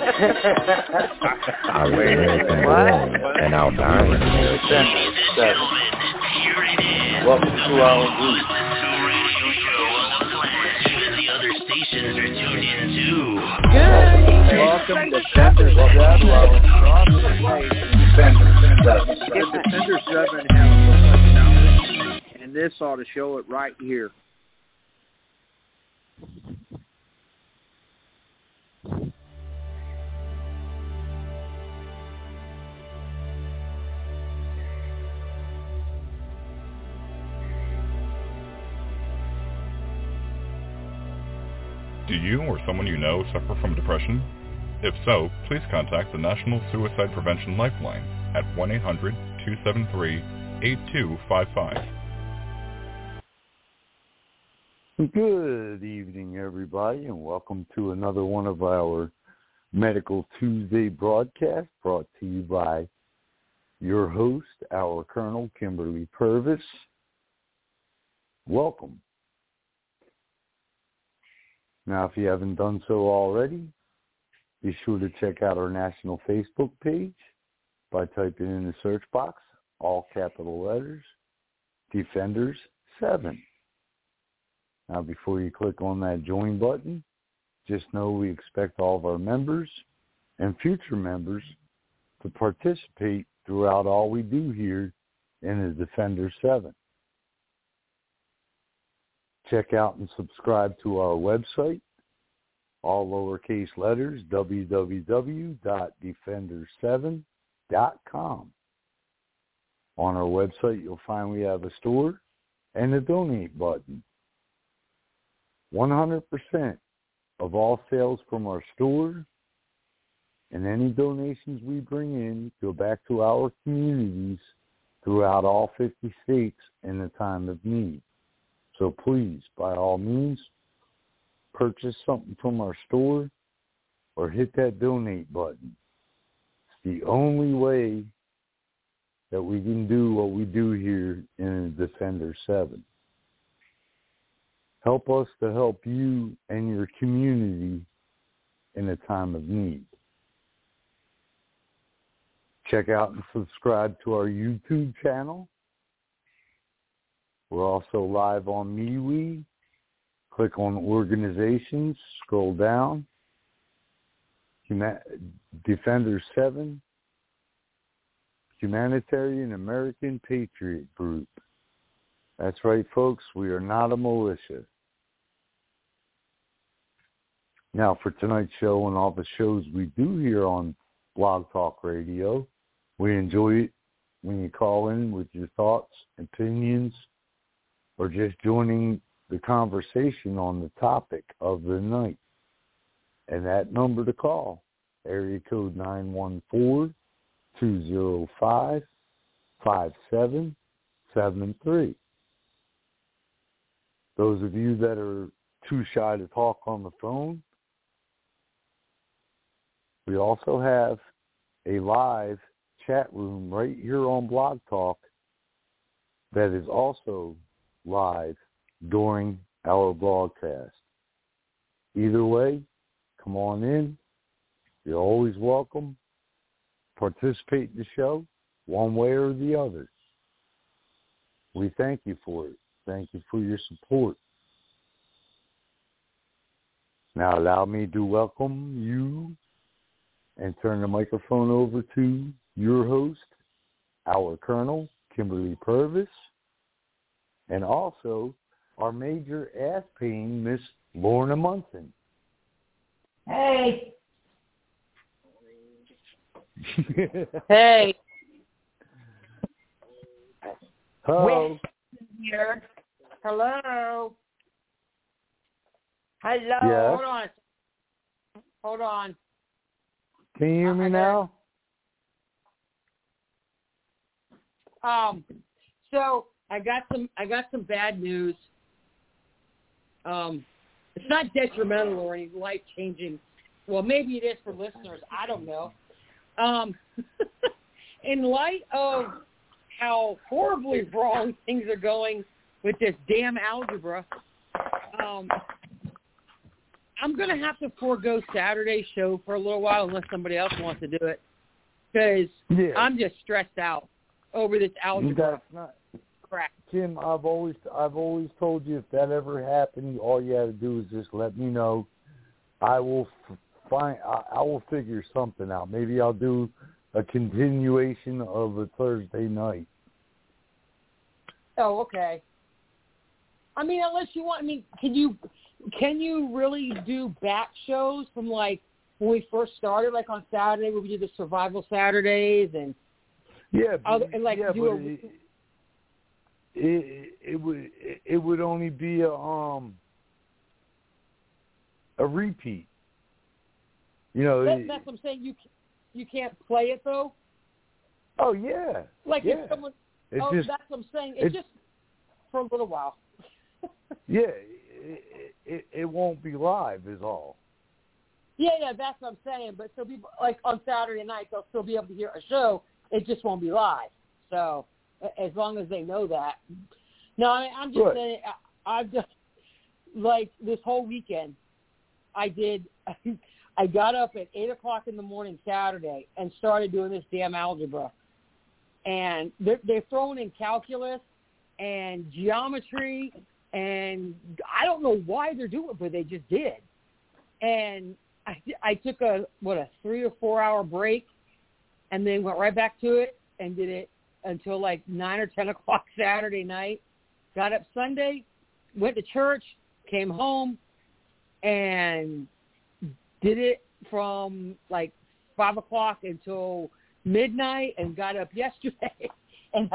I was American born, and I'll die in America. Welcome to our group. Welcome to Defender 7. Defender 7 has so much knowledge, and this ought to show it right here. Do you or someone you know suffer from depression? If so, please contact the National Suicide Prevention Lifeline at 1-800-273-8255. Good evening, everybody, and welcome to another one of our Medical Tuesday broadcasts brought to you by your host, our Colonel Kimberly Purvis. Welcome. Now, if you haven't done so already, be sure to check out our national Facebook page by typing in the search box, all capital letters, Defenders 7. Now, before you click on that join button, just know we expect all of our members and future members to participate throughout all we do here in the Defender 7. Check out and subscribe to our website, all lowercase letters, www.defender7.com. On our website, you'll find we have a store and a donate button. 100% of all sales from our store and any donations we bring in go back to our communities throughout all 50 states in a time of need. So please, by all means, purchase something from our store or hit that donate button. It's the only way that we can do what we do here in Defender 7. Help us to help you and your community in a time of need. Check out and subscribe to our YouTube channel. We're also live on MeWe. Click on organizations, scroll down. Defender 7, Humanitarian American Patriot Group. That's right, folks. We are not a militia. Now, for tonight's show and all the shows we do here on Blog Talk Radio, we enjoy it when you call in with your thoughts, opinions, or just joining the conversation on the topic of the night. And that number to call, area code 914-205-5773. Those of you that are too shy to talk on the phone, we also have a live chat room right here on Blog Talk that is also live during our broadcast. Either way, come on in. You're always welcome. Participate in the show one way or the other. We thank you for it. Thank you for your support. Now allow me to welcome you and turn the microphone over to your host, our Colonel, Kimberly Purvis, and also our major ass pain, Miss Lorna Munson. Hey. Hey. Hello. Here. Hello. Hello. Yes. Hold on. Can you hear me now? So I got some bad news. It's not detrimental or any life-changing. Well, maybe it is for listeners. I don't know. In light of how horribly wrong things are going with this damn algebra, I'm going to have to forego Saturday's show for a little while unless somebody else wants to do it, because I'm just stressed out over this algebra crap. Tim, I've always told you if that ever happened, all you had to do is just let me know. I will I will figure something out. Maybe I'll do a continuation of a Thursday night. Oh, okay. I mean, unless you want. I mean, can you really do back shows from like when we first started, like on Saturday, where we did the Survival Saturdays and it would only be a repeat. You know, that's what I'm saying. You can't play it though. Oh yeah. Like if someone. That's what I'm saying. It's just for a little while. Yeah, it won't be live is all. Yeah, that's what I'm saying. But so people like on Saturday night they'll still be able to hear a show. It just won't be live. So as long as they know that. No, I'm just saying. I've just like this whole weekend. I got up at 8:00 in the morning Saturday and started doing this damn algebra. And they're throwing in calculus and geometry, and I don't know why they're doing it, but they just did. And I took a 3 or 4 hour break, and then went right back to it and did it until like 9 or 10 o'clock Saturday night. Got up Sunday, went to church, came home, and did it from like 5 o'clock until midnight, and got up yesterday. And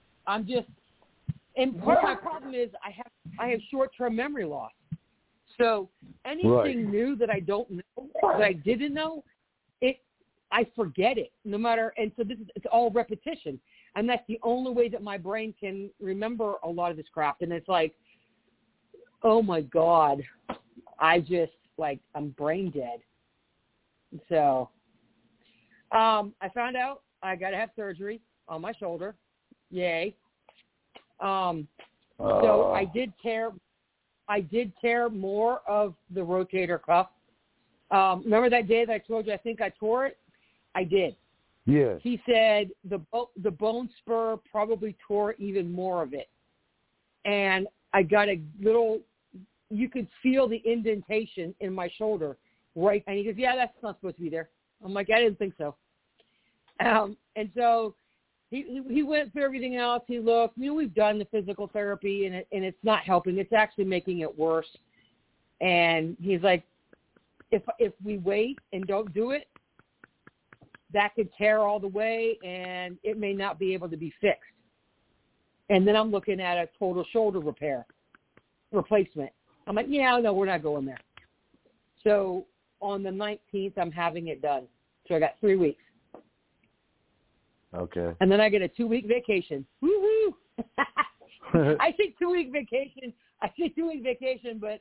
and part of my problem is I have short-term memory loss. So anything new that I don't know, that I didn't know, I forget it no matter. And so it's all repetition, and that's the only way that my brain can remember a lot of this crap. And it's like, oh my God, I'm brain dead. So I found out I got to have surgery on my shoulder. Yay. So I did tear more of the rotator cuff. Remember that day that I told you I think I tore it? I did. Yes. He said the bone spur probably tore even more of it. And I got a little, you could feel the indentation in my shoulder. Right. And he goes, yeah, that's not supposed to be there. I'm like, I didn't think so. And so he went through everything else. He looked. We've done the physical therapy, and it's not helping. It's actually making it worse. And he's like, if we wait and don't do it, that could tear all the way, and it may not be able to be fixed. And then I'm looking at a total shoulder replacement. I'm like, yeah, no, we're not going there. So on the 19th, I'm having it done. So I got 3 weeks. Okay. And then I get a 2-week vacation. Woo-hoo! I say 2-week vacation. But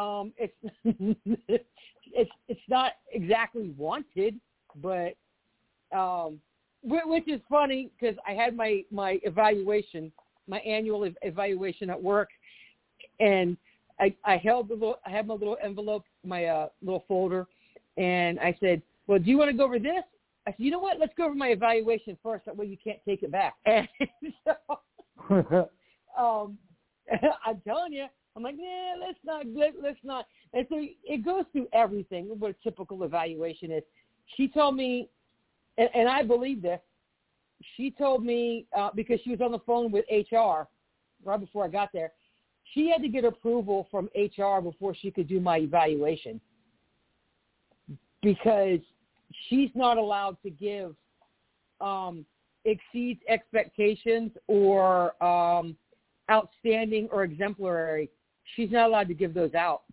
it's not exactly wanted. But which is funny because I had my evaluation, my annual evaluation at work, and I had my little envelope, my little folder, and I said, well, do you want to go over this? I said, you know what? Let's go over my evaluation first. That way you can't take it back. And so, I'm telling you, I'm like, nah, let's not. And so it goes through everything, what a typical evaluation is. She told me, and I believe this, she told me, because she was on the phone with HR right before I got there, she had to get approval from HR before she could do my evaluation, because she's not allowed to give exceeds expectations or outstanding or exemplary. She's not allowed to give those out.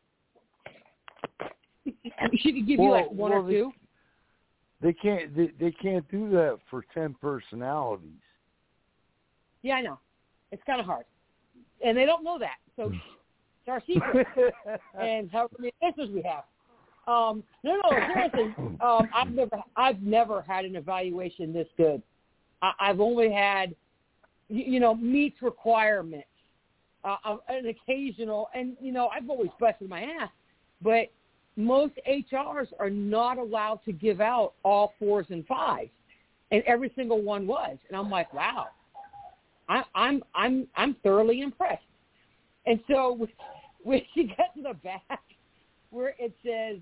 She could give you like one or two. They can't do that for 10 personalities. Yeah, I know. It's kind of hard. And they don't know that. So it's our secret. And however many answers we have. No, seriously. I've never had an evaluation this good. I've only had, meets requirements, an occasional, and I've always busted my ass. But most HRs are not allowed to give out all 4s and 5s, and every single one was. And I'm like, wow, I'm thoroughly impressed. And so when she gets to the back where it says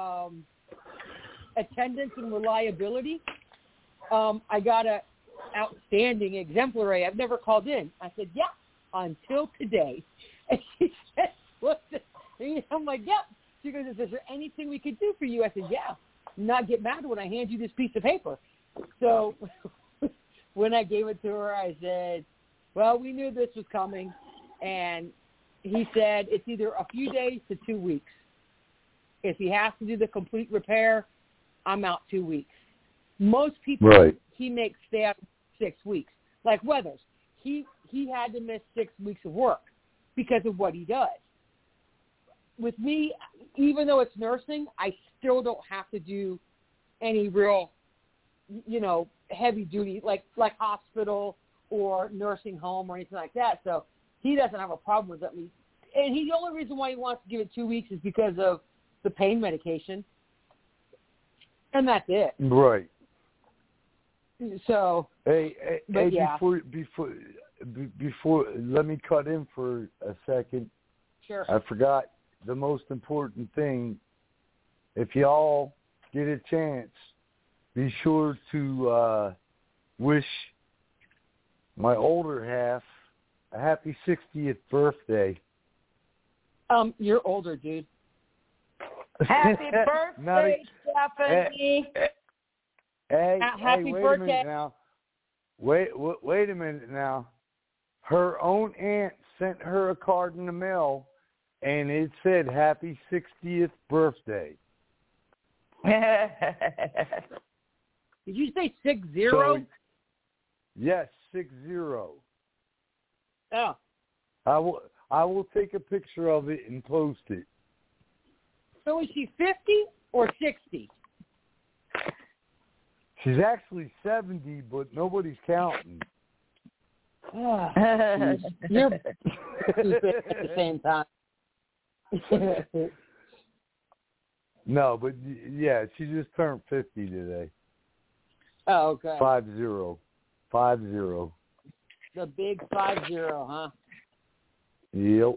attendance and reliability, I got a outstanding, exemplary. I've never called in. I said, yeah, until today. And she said, I'm like, yep. She goes, is there anything we could do for you? I said, yeah. Not get mad when I hand you this piece of paper. So when I gave it to her, I said, well, we knew this was coming. And he said it's either a few days to 2 weeks. If he has to do the complete repair, I'm out 2 weeks. Most people, right. He makes stay out 6 weeks. Like Weathers, he had to miss 6 weeks of work because of what he does. With me, even though it's nursing, I still don't have to do any real, heavy duty like hospital or nursing home or anything like that. So he doesn't have a problem with it. And the only reason why he wants to give it 2 weeks is because of the pain medication. And that's it. Right. So, hey, yeah. Before, let me cut in for a second. Sure. I forgot the most important thing. If y'all get a chance, be sure to wish my older half a happy 60th birthday. You're older, dude. Happy birthday, Stephanie. Happy wait birthday. A minute now. Wait a minute now. Her own aunt sent her a card in the mail, and it said happy 60th birthday. Did you say 60? So, yes, 60. Oh. I will take a picture of it and post it. So is she 50 or 60? She's actually 70, but nobody's counting. You're stupid at the same time. No, but yeah, she just turned 50 today. Oh, okay. 50. The big 50, huh? Yep.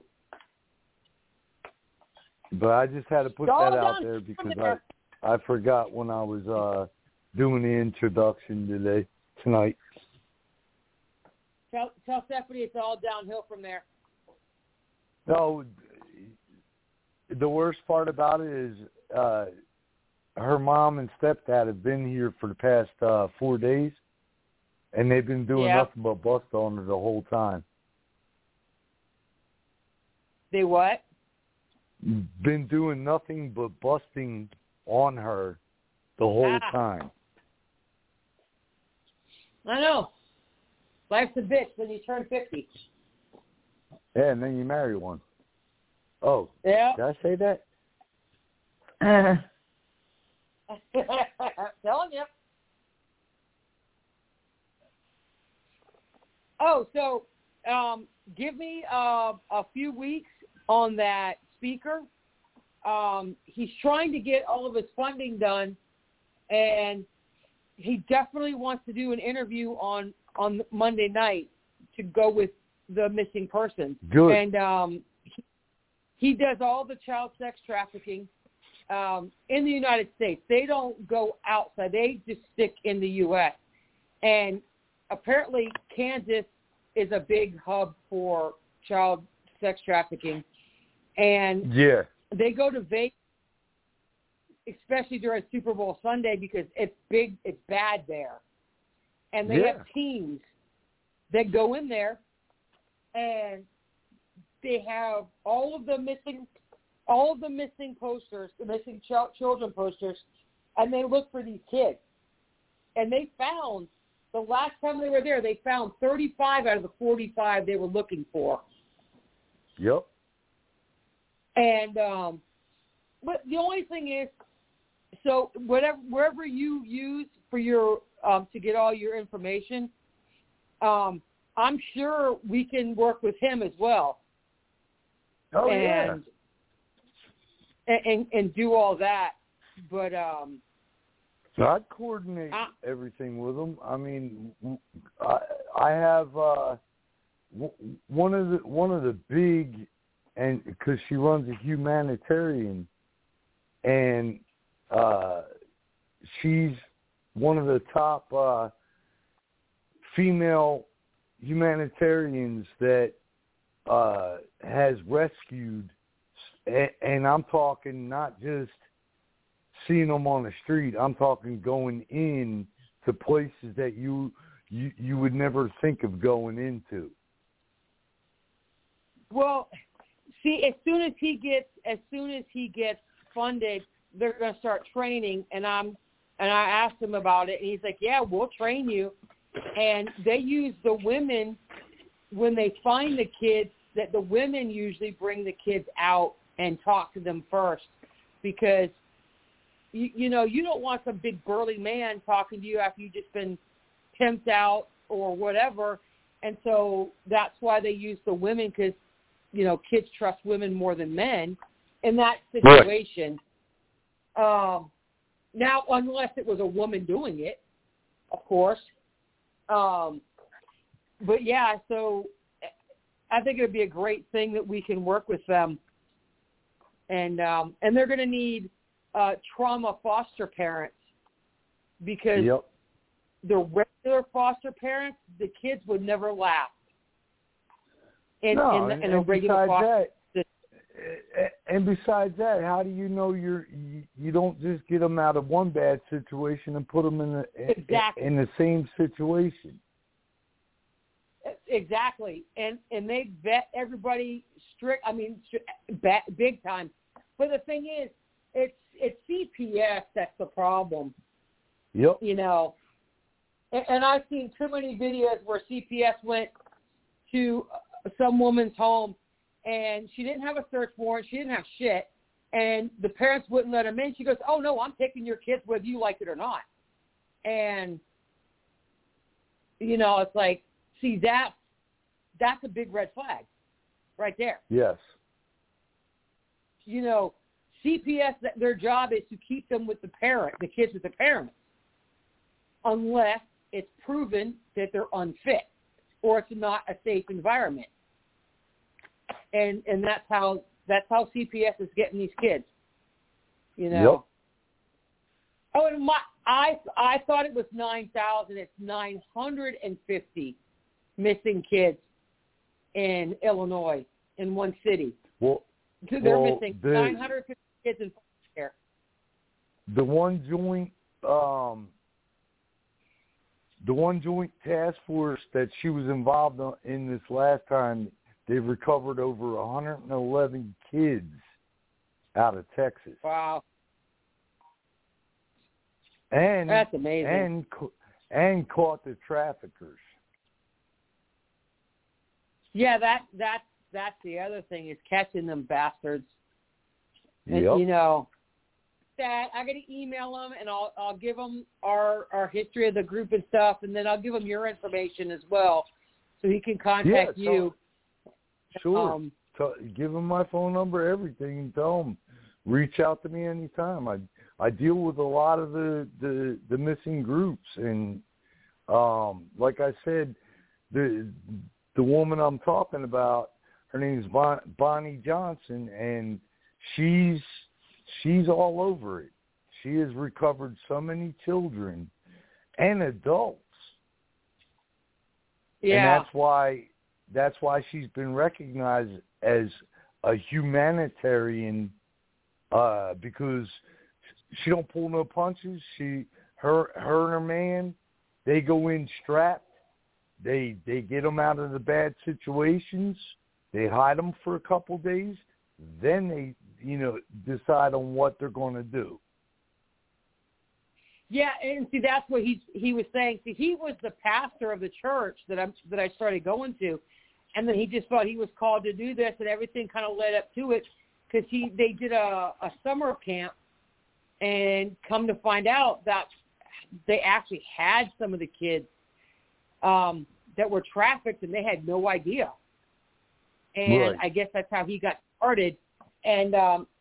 But I just had to put that out there because I forgot when I was doing the introduction tonight. Tell Stephanie it's all downhill from there. No, the worst part about it is her mom and stepdad have been here for the past 4 days, and they've been doing nothing but bust on her the whole time. They what? Been doing nothing but busting on her the whole time. I know. Life's a bitch when you turn 50. Yeah, and then you marry one. Oh, yeah. Did I say that? Telling you. Oh, so give me a few weeks on that speaker. He's trying to get all of his funding done, and he definitely wants to do an interview on Monday night to go with the missing person. Good. And he does all the child sex trafficking in the United States. They don't go outside. They just stick in the U.S. And apparently Kansas is a big hub for child sex trafficking. And they go to Vegas, especially during Super Bowl Sunday, because it's big, it's bad there. And they have teams that go in there, and they have all of the missing posters, the missing children posters, and they look for these kids. And they found, the last time they were there, they found 35 out of the 45 they were looking for. Yep. And but the only thing is, so wherever you use for your to get all your information, I'm sure we can work with him as well. Oh, and and do all that. But so I'd coordinate everything with them. I mean, I have one of the big, and because she runs a humanitarian, and she's one of the top female humanitarians that has rescued, and I'm talking not just seeing them on the street. I'm talking going in to places that you would never think of going into. Well, see, as soon as he gets funded, they're going to start training, and I asked him about it, and he's like, "Yeah, we'll train you." And they use the women when they find the kids. That the women usually bring the kids out and talk to them first, because you don't want some big burly man talking to you after you've just been pimped out or whatever. And so that's why they use the women, because kids trust women more than men in that situation. Right. Now, unless it was a woman doing it, of course. But yeah, so I think it would be a great thing that we can work with them. And they're going to need trauma foster parents, because the regular foster parents, the kids would never last. In a regular foster system. And besides that, how do you know you don't just get them out of one bad situation and put them in the same situation? Exactly, and they vet everybody big time. But the thing is, it's CPS that's the problem. Yep. And I've seen too many videos where CPS went to some woman's home, and she didn't have a search warrant, she didn't have shit, and the parents wouldn't let them in. She goes, "Oh no, I'm taking your kids whether you like it or not." And it's like, see, that's a big red flag right there. Yes. CPS, their job is to keep them with the kids with the parents, unless it's proven that they're unfit or it's not a safe environment. And that's how CPS is getting these kids. Yep. Oh, and I thought it was 9,000. It's 950 missing kids in Illinois in one city. They're missing 950 kids in foster care. The one joint task force that she was involved in this last time, they've recovered over 111 kids out of Texas. Wow. And that's amazing. And caught the traffickers. Yeah, that's the other thing, is catching them bastards. And, yep. That I got to email them, and I'll give them our history of the group and stuff, and then I'll give him your information as well, so he can contact you. Sure. Give him my phone number, everything, and tell him, reach out to me anytime. I deal with a lot of the missing groups, and like I said, the woman I'm talking about, her name is Bonnie Johnson, and she's all over it. She has recovered so many children and adults. Yeah. And that's why she's been recognized as a humanitarian, because she don't pull no punches. Her and her man, they go in strapped. They get them out of the bad situations. They hide them for a couple days. Then they, decide on what they're going to do. Yeah, and see, that's what he was saying. See, he was the pastor of the church that I started going to, and then he just thought he was called to do this, and everything kind of led up to it, because they did a summer camp, and come to find out that they actually had some of the kids that were trafficked, and they had no idea. And right. I guess that's how he got started. And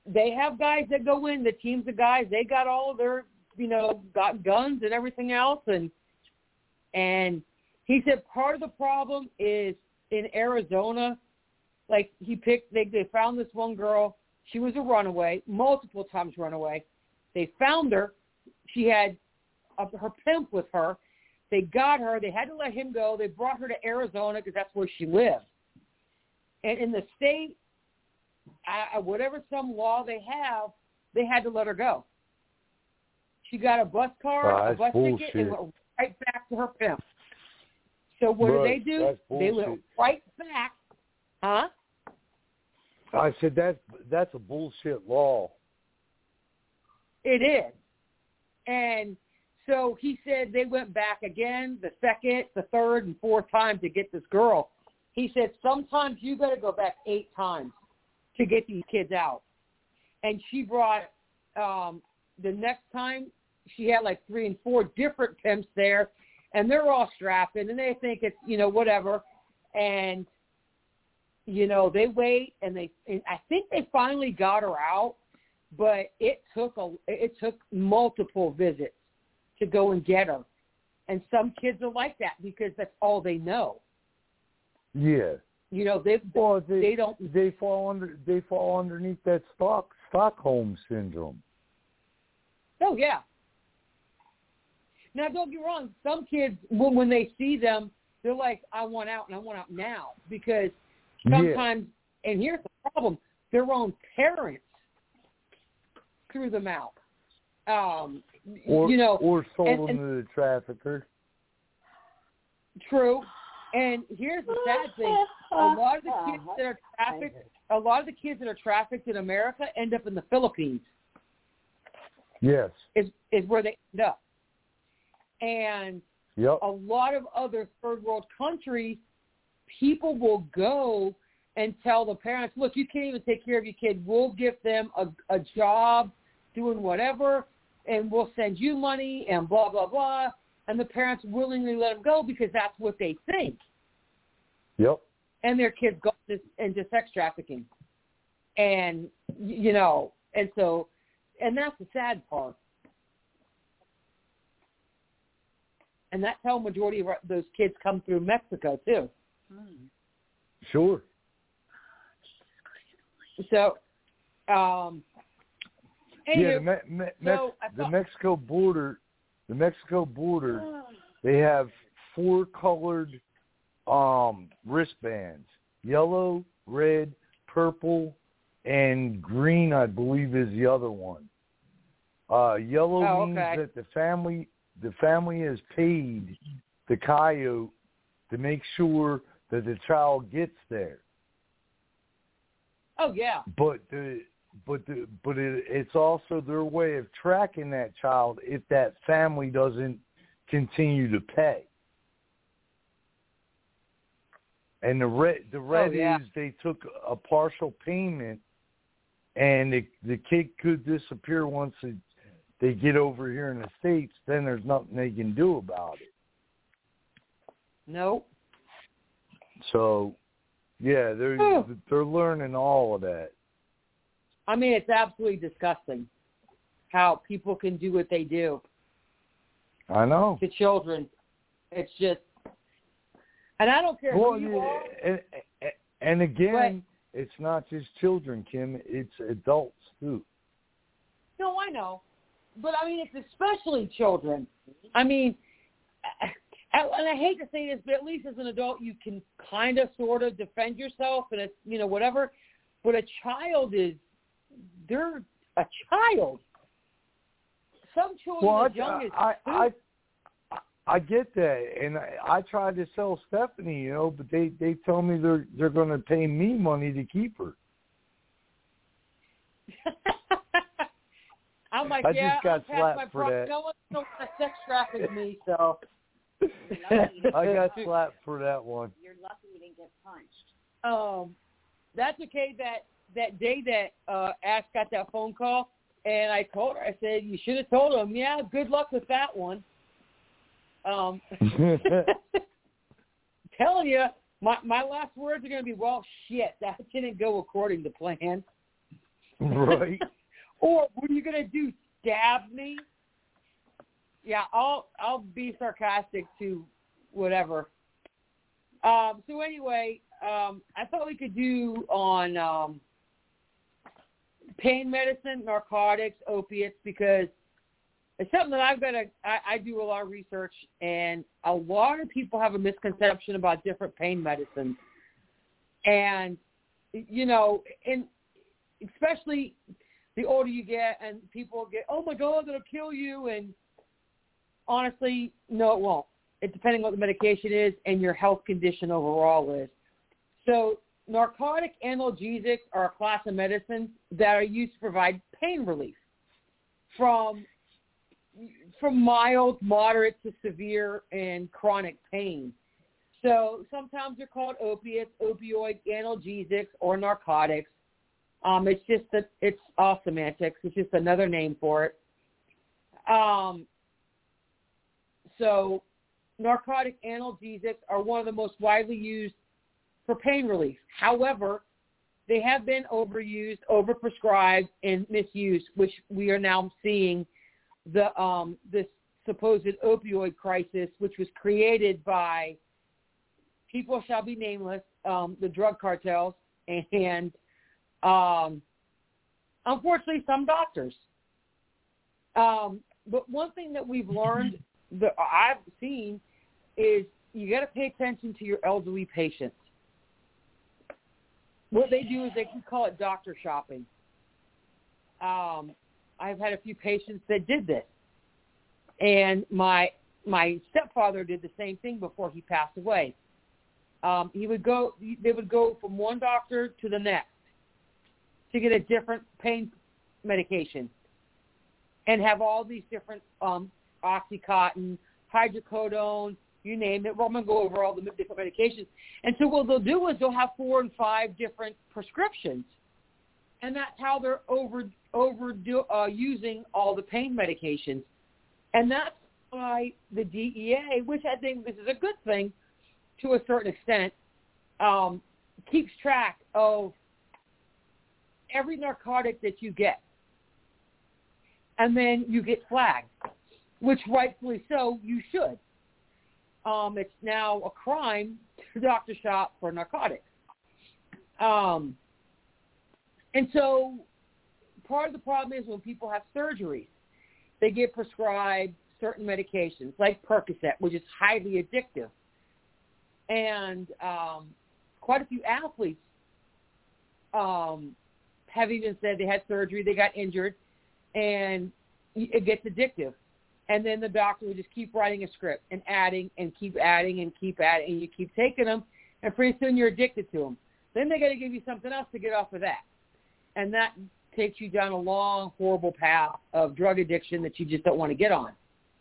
they have guys that go in, the teams of guys, they got all of their, got guns and everything else. And he said part of the problem is in Arizona, like they found this one girl. She was a runaway, multiple times runaway. They found her. She had her pimp with her. They got her. They had to let him go. They brought her to Arizona because that's where she lived. And in the state, whatever some law they have, they had to let her go. She got a bus card, a bus ticket, and went right back to her pimp. So what do they do? They went right back. Huh? I said that's a bullshit law. It is. And so he said they went back again, the second, the third, and fourth time to get this girl. He said sometimes you got to go back 8 times to get these kids out. And she brought the next time she had like 3 and 4 different pimps there, and they're all strapping, and they think it's whatever, and they wait, and I think they finally got her out, but it took multiple visits to go and get her, and some kids are like that because that's all they know. Yeah. They don't. They fall underneath that Stockholm syndrome. Oh yeah. Now don't get me wrong. Some kids, when they see them, they're like, "I want out, and I want out now," because sometimes, and here's the problem: their own parents threw them out. Or sold them to the trafficker. True. And here's the sad thing: a lot of the kids that are trafficked in America end up in the Philippines. Yes, is where they end up. And a lot of other third world countries, people will go and tell the parents, "Look, you can't even take care of your kid. We'll give them a job doing whatever, and we'll send you money and blah blah blah." And the parents willingly let them go because that's what they think. Yep. And their kids go into sex trafficking. And, and that's the sad part. And that's how a majority of those kids come through Mexico, too. Sure. So, anyway, the Mexico border, they have 4 colored wristbands: yellow, red, purple, and green, I believe, is the other one. Yellow means that the family has paid the coyote to make sure that the child gets there. Oh yeah. But it's also their way of tracking that child if that family doesn't continue to pay. And the red is they took a partial payment, and the kid could disappear once they get over here in the States. Then there's nothing they can do about it. Nope. So, yeah, they're learning all of that. I mean, it's absolutely disgusting how people can do what they do. I know. To children. It's just, and I don't care who you are. And again, it's not just children, Kim. It's adults, too. No, I know. But, I mean, it's especially children. I mean, and I hate to say this, but at least as an adult, you can kind of sort of defend yourself, and it's, whatever. But a child they're a child. Some children as young as I get that, and I tried to sell Stephanie, but they tell me they're going to pay me money to keep her. I'm like, I just got slapped for that. No one knows how to sex traffic me, so. I got slapped for that one. You're lucky you didn't get punched. That's okay. That day that Ash got that phone call, and I told her, I said, you should have told him, yeah, good luck with that one. Telling you, my last words are going to be, well, shit, that didn't go according to plan. Right. Or what are you going to do, stab me? Yeah, I'll be sarcastic to whatever. So anyway, I thought we could do on pain medicine, narcotics, opiates, because it's something that I do a lot of research, and a lot of people have a misconception about different pain medicines. And, you know, and especially the older you get and people get, oh, my God, it'll kill you. And honestly, no, it won't. It's depending on what the medication is and your health condition overall is. So narcotic analgesics are a class of medicines that are used to provide pain relief from mild, moderate to severe and chronic pain. So sometimes they're called opiates, opioid analgesics, or narcotics. It's just that it's all semantics. It's just another name for it. So narcotic analgesics are one of the most widely used for pain relief. However, they have been overused, overprescribed, and misused, which we are now seeing this supposed opioid crisis, which was created by people shall be nameless, the drug cartels, and unfortunately some doctors. But one thing that we've learned, that I've seen, is you got to pay attention to your elderly patients. What they do is they can call it doctor shopping. I've had a few patients that did this. And my stepfather did the same thing before he passed away. They would go from one doctor to the next to get a different pain medication and have all these different Oxycontin, hydrocodone, you name it. Well, I'm going to go over all the different medications. And so what they'll do is they'll have 4 and 5 different prescriptions. And that's how they're using all the pain medications. And that's why the DEA, which I think this is a good thing to a certain extent, keeps track of every narcotic that you get. And then you get flagged, which rightfully so you should. It's now a crime to doctor shop for narcotics. And so part of the problem is when people have surgeries, they get prescribed certain medications like Percocet, which is highly addictive. And quite a few athletes have even said they had surgery, they got injured, and it gets addictive. And then the doctor would just keep writing a script and adding and keep adding and keep adding, and you keep taking them, and pretty soon you're addicted to them. Then they got to give you something else to get off of that. And that takes you down a long, horrible path of drug addiction that you just don't want to get on.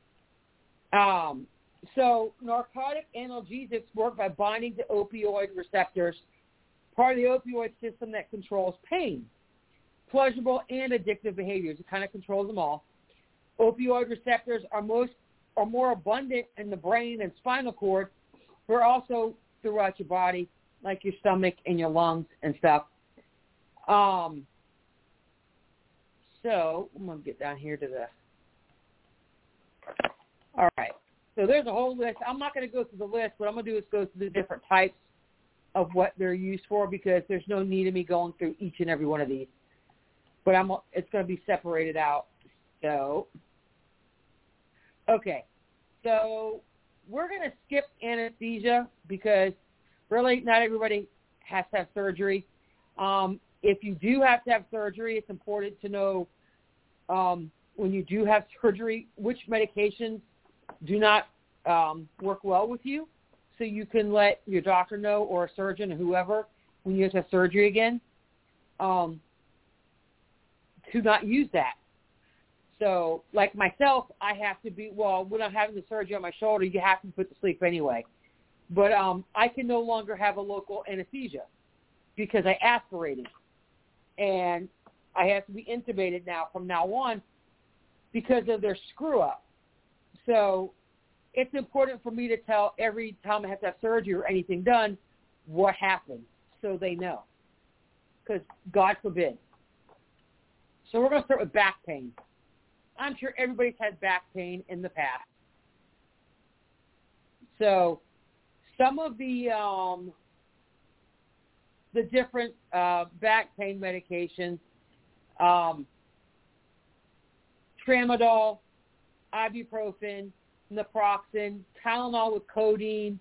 So narcotic analgesics work by binding to opioid receptors, part of the opioid system that controls pain, pleasurable and addictive behaviors. It kind of controls them all. Opioid receptors are more abundant in the brain and spinal cord, but also throughout your body, like your stomach and your lungs and stuff. So I'm going to get down here to the... All right. So there's a whole list. I'm not going to go through the list. What I'm going to do is go through the different types of what they're used for, because there's no need of me going through each and every one of these. But it's going to be separated out. So, okay. So we're going to skip anesthesia because really not everybody has to have surgery. If you do have to have surgery, it's important to know when you do have surgery which medications do not work well with you, so you can let your doctor know, or a surgeon or whoever, when you have to have surgery again, to not use that. So, like myself, I have to be, when I'm having the surgery on my shoulder, you have to be put to sleep anyway. But I can no longer have a local anesthesia because I aspirated. And I have to be intubated now from now on because of their screw-up. So it's important for me to tell every time I have to have surgery or anything done what happened so they know. Because God forbid So we're going to start with back pain. I'm sure everybody's had back pain in the past. So some of the different back pain medications, tramadol, ibuprofen, naproxen, Tylenol with codeine,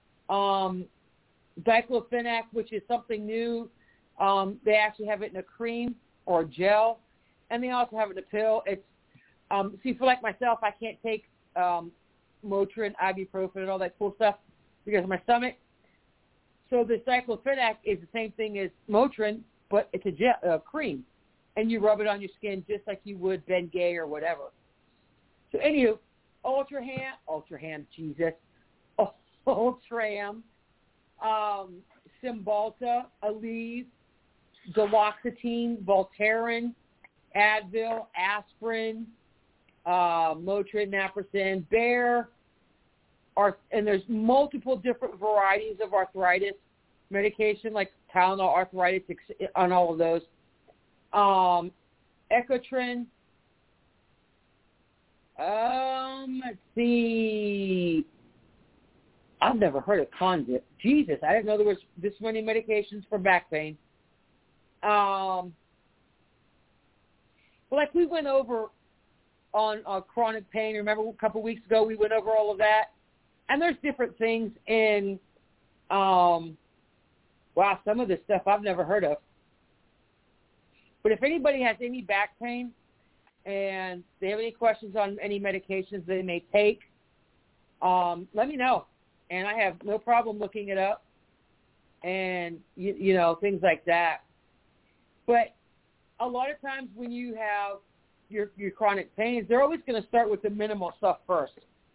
diclofenac, which is something new. They actually have it in a cream or a gel, and they also have it in a pill. It's see, for like myself, I can't take Motrin, ibuprofen, and all that cool stuff because of my stomach. So this diclofenac is the same thing as Motrin, but it's a gel, cream, and you rub it on your skin just like you would Bengay or whatever. So anywho, Ultram, Cymbalta, Aleve, Duloxetine, Voltaren, Advil, aspirin, Motrin, naproxen, Bayer, and there's multiple different varieties of arthritis medication, like Tylenol, arthritis, on all of those. Ecotrin. Let's see. I've never heard of Conzip. Jesus, I didn't know there was this many medications for back pain. Like we went over on chronic pain. Remember a couple of weeks ago we went over all of that? And there's different things in, some of this stuff I've never heard of. But if anybody has any back pain and they have any questions on any medications they may take, let me know. And I have no problem looking it up and, you know, things like that. But a lot of times when you have your chronic pains, they're always going to start with the minimal stuff first.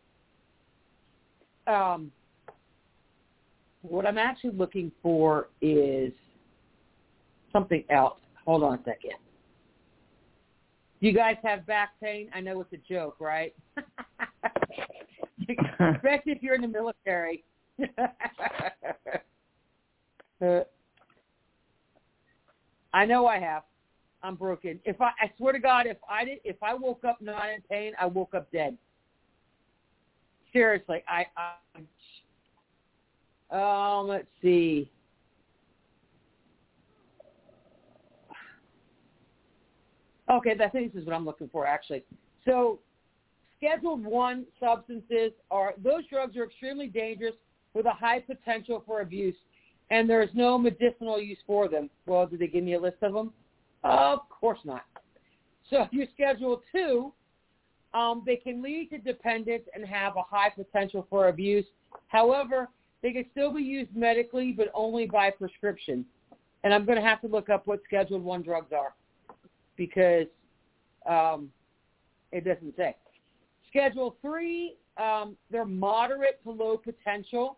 What I'm actually looking for is something else. Hold on a second. You guys have back pain? I know it's a joke, right? Especially if you're in the military. I know I have. I'm broken. I swear to God, if I woke up not in pain, I woke up dead. Seriously, let's see. Okay, I think this is what I'm looking for, actually. So, Scheduled 1 substances those drugs are extremely dangerous with a high potential for abuse, and there is no medicinal use for them. Well, did they give me a list of them? Of course not. So, if you're Schedule 2, they can lead to dependence and have a high potential for abuse. However, they can still be used medically, but only by prescription. And I'm going to have to look up what Scheduled 1 drugs are because it doesn't say. Schedule 3, they're moderate to low potential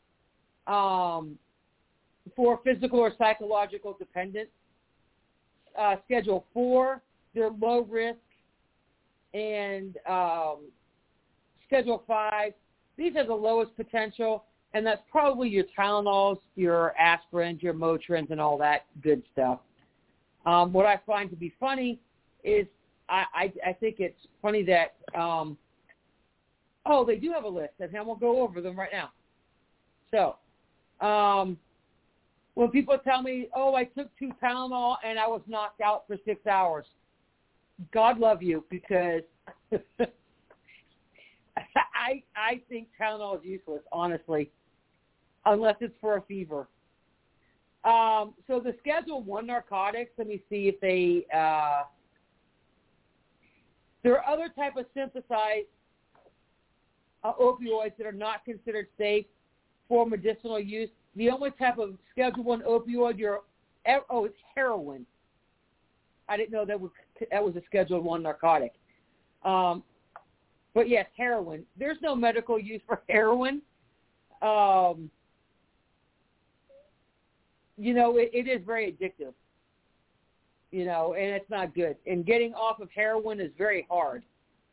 for physical or psychological dependence. Schedule 4, they're low risk. And Schedule 5, these are the lowest potential, and that's probably your Tylenols, your aspirins, your Motrins, and all that good stuff. What I find to be funny is I think it's funny that, they do have a list, and we'll go over them right now. So, when people tell me, I took 2 Tylenol and I was knocked out for 6 hours, God love you, because I think Tylenol is useless, honestly, unless it's for a fever. So the Schedule 1 narcotics, let me see if they there are other type of synthesized opioids that are not considered safe for medicinal use. The only type of Schedule 1 opioid it's heroin. I didn't know that was a Schedule 1 narcotic. But yes, heroin. There's no medical use for heroin. It is very addictive. And it's not good. And getting off of heroin is very hard.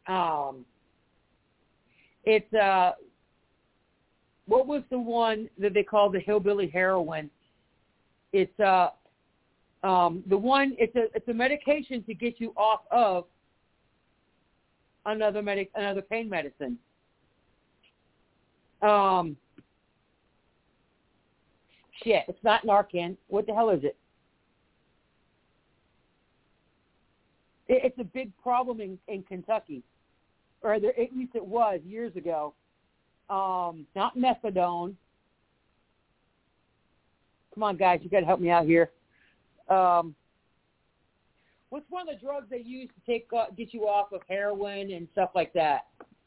It's what was the one that they called the hillbilly heroin? It's The one, it's a medication to get you off of another pain medicine. Shit, it's not Narcan. What the hell is it? It's a big problem in Kentucky, or at least it was years ago. Not methadone. Come on, guys, you got to help me out here. What's one of the drugs they use to get you off of heroin and stuff like that?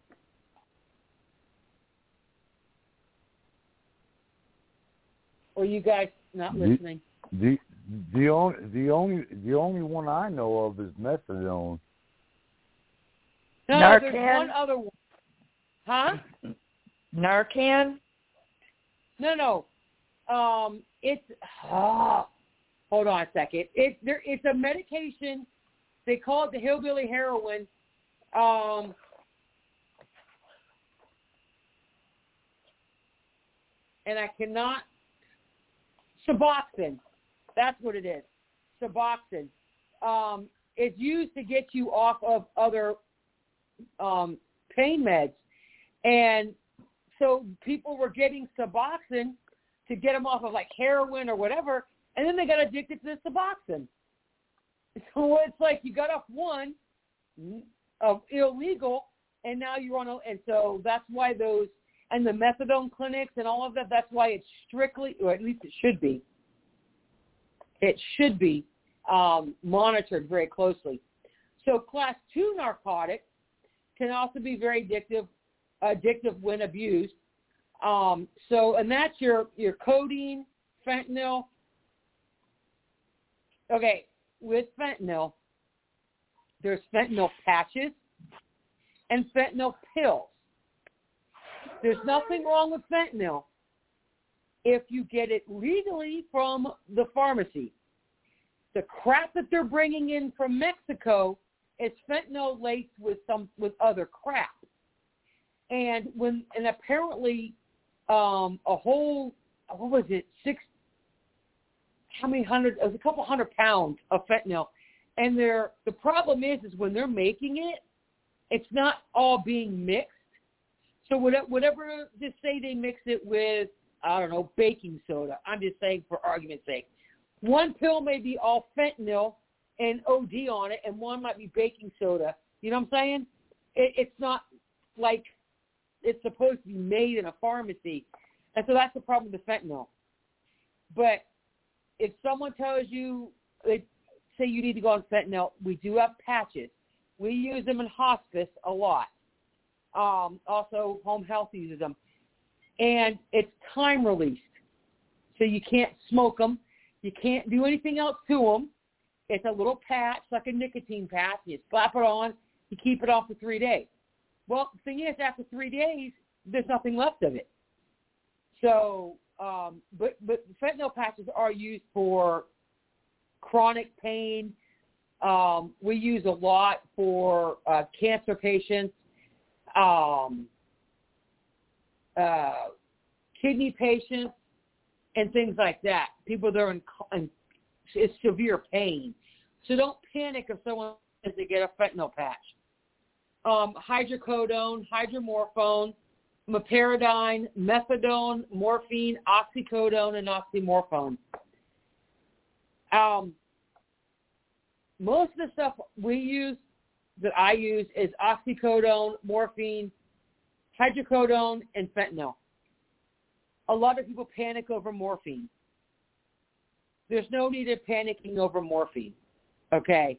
Or you guys not listening? The only one I know of is methadone. No, Narcan? There's one other one. Huh? Narcan? No. It's hold on a second. It's a medication. They call it the hillbilly heroin. And I cannot. Suboxone. That's what it is. Suboxone. It's used to get you off of other pain meds. And so people were getting Suboxone to get them off of like heroin or whatever, and then they got addicted to the Suboxone. So it's like you got off one of illegal, and now you're on and so that's why those, and the methadone clinics and all of that, that's why it's strictly, or at least it should be. It should be monitored very closely. So class 2 narcotics can also be very addictive when abused. And that's your codeine, fentanyl. Okay, with fentanyl, there's fentanyl patches and fentanyl pills. There's nothing wrong with fentanyl if you get it legally from the pharmacy. The crap that they're bringing in from Mexico is fentanyl laced with other crap. And apparently a whole, what was it, it was a couple 100 pounds of fentanyl. And the problem is when they're making it, it's not all being mixed. So whatever, just say they mix it with, I don't know, baking soda. I'm just saying for argument's sake. One pill may be all fentanyl and OD on it, and one might be baking soda. You know what I'm saying? It's not like it's supposed to be made in a pharmacy. And so that's the problem with the fentanyl. But if someone tells you, say you need to go on fentanyl, we do have patches. We use them in hospice a lot. Also, home health uses them. And it's time released. So you can't smoke them. You can't do anything else to them. It's a little patch, like a nicotine patch. You slap it on. You keep it off for 3 days. Well, the thing is, after 3 days, there's nothing left of it. So, but fentanyl patches are used for chronic pain. We use a lot for cancer patients, kidney patients, and things like that. People that are in severe pain. So don't panic if someone says they get a fentanyl patch. Hydrocodone, hydromorphone, meperidine, methadone, morphine, oxycodone, and oxymorphone. Most of the stuff that I use is oxycodone, morphine, hydrocodone, and fentanyl. A lot of people panic over morphine. There's no need of panicking over morphine. Okay.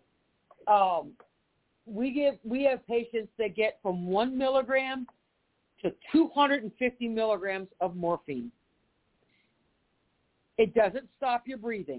We have patients that get from 1 milligram to 250 milligrams of morphine. It doesn't stop your breathing.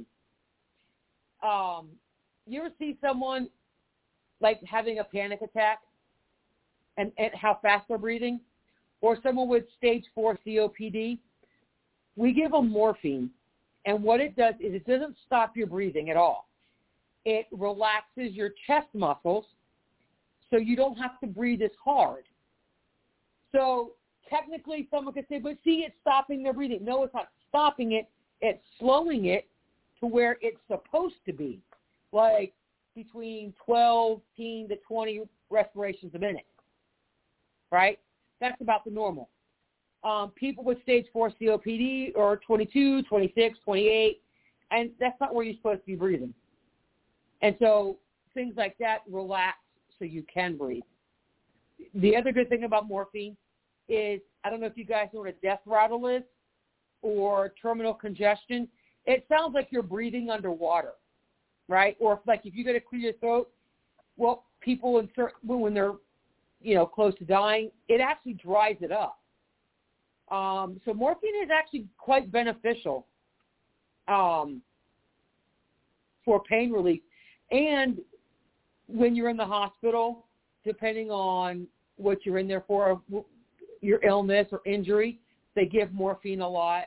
You ever see someone like having a panic attack and how fast they're breathing? Or someone with stage 4 COPD? We give them morphine, and what it does is it doesn't stop your breathing at all. It relaxes your chest muscles so you don't have to breathe as hard. So technically someone could say, but see, it's stopping their breathing. No, it's not stopping it. It's slowing it to where it's supposed to be, like between 12 to 20 respirations a minute, right? That's about the normal. People with stage 4 COPD are 22, 26, 28, and that's not where you're supposed to be breathing. And so things like that relax so you can breathe. The other good thing about morphine is, I don't know if you guys know what a death rattle is or terminal congestion. It sounds like you're breathing underwater, right? Or if you got to clear your throat, well, people when they're, close to dying, it actually dries it up. So morphine is actually quite beneficial for pain relief. And when you're in the hospital, depending on what you're in there for, your illness or injury, they give morphine a lot.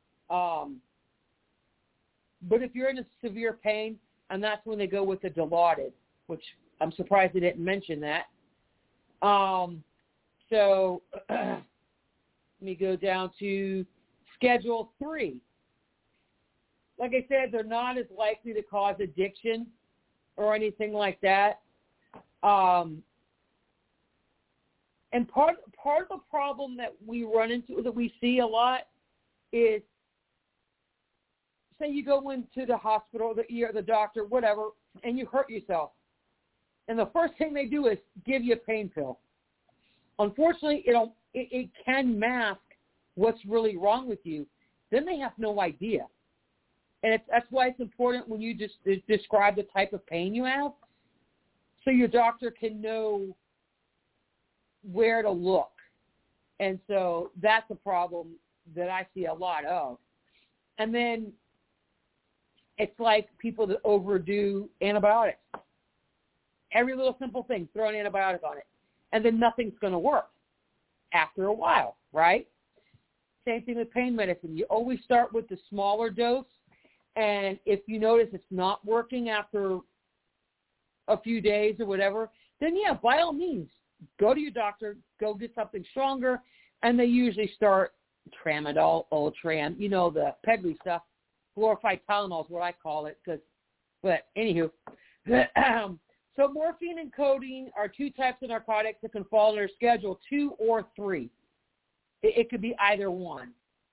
But if you're in a severe pain, and that's when they go with the Dilaudid, which I'm surprised they didn't mention that. So let me go down to Schedule 3. Like I said, they're not as likely to cause addiction or anything like that. And part of the problem that we run into, that we see a lot, is, say you go into the hospital, the doctor, whatever, and you hurt yourself. And the first thing they do is give you a pain pill. Unfortunately, it can mask what's really wrong with you. Then they have no idea. And that's why it's important when you just describe the type of pain you have, so your doctor can know where to look. And so that's a problem that I see a lot of. And then it's like people that overdo antibiotics. Every little simple thing, throw an antibiotic on it. And then nothing's going to work after a while, right? Same thing with pain medicine. You always start with the smaller dose. And if you notice it's not working after a few days or whatever, then, yeah, by all means, go to your doctor, go get something stronger. And they usually start Tramadol, Ultram, the Peggy stuff. Glorified Tylenol is what I call it. But anywho, so morphine and codeine are two types of narcotics that can fall under Schedule 2 or 3. It could be either one.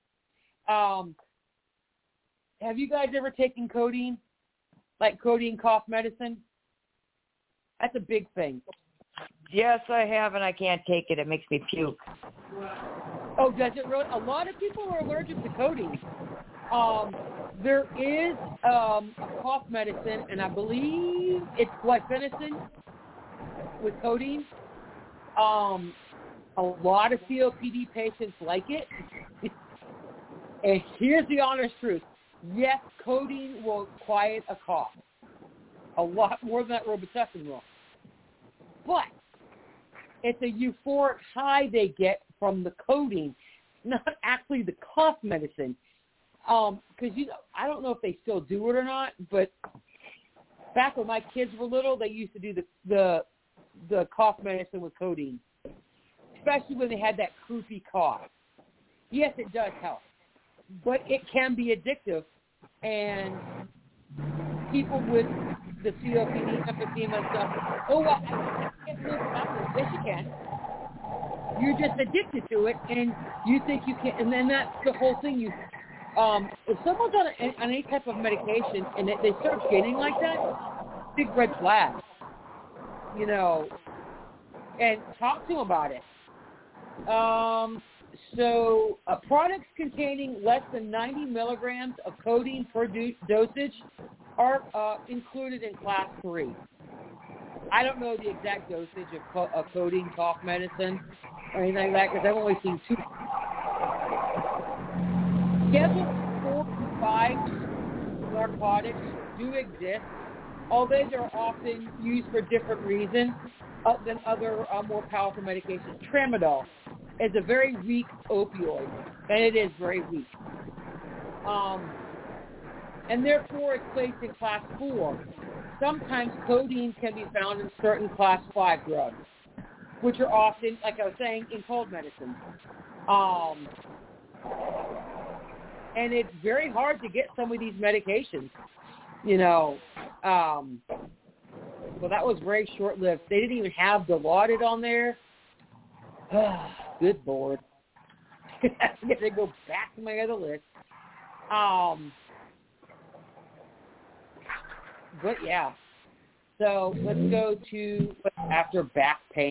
Have you guys ever taken codeine? Like codeine cough medicine? That's a big thing. Yes, I have, and I can't take it. It makes me puke. Oh, does it really? A lot of people are allergic to codeine. There is a cough medicine, and I believe it's glifenicin with codeine. A lot of COPD patients like it. And here's the honest truth. Yes, codeine will quiet a cough. A lot more than that Robitussin will. But it's a euphoric high they get from the codeine, not actually the cough medicine. Because, I don't know if they still do it or not, but back when my kids were little, they used to do the cough medicine with codeine, especially when they had that croupy cough. Yes, it does help, but it can be addictive, and people with the COPD, emphysema and stuff, I can't live without this. Yes, you can. You're just addicted to it, and you think you can, and then that's the whole thing. If someone's on any type of medication and they start getting like that, big red flag, and talk to them about it. So products containing less than 90 milligrams of codeine per dosage are included in Class 3. I don't know the exact dosage of codeine cough medicine or anything like that, because I've only seen 2. Schedule 4 and 5 narcotics do exist, although they're often used for different reasons than other more powerful medications. Tramadol is a very weak opioid, and it is very weak. And therefore it's placed in Class 4. Sometimes codeine can be found in certain Class 5 drugs, which are often, like I was saying, in cold medicine. and it's very hard to get some of these medications. You know, well, that was very short-lived. They didn't even have Dilaudid on there. Good Lord. I got to go back to my other list. But, yeah. So let's go to after back pain.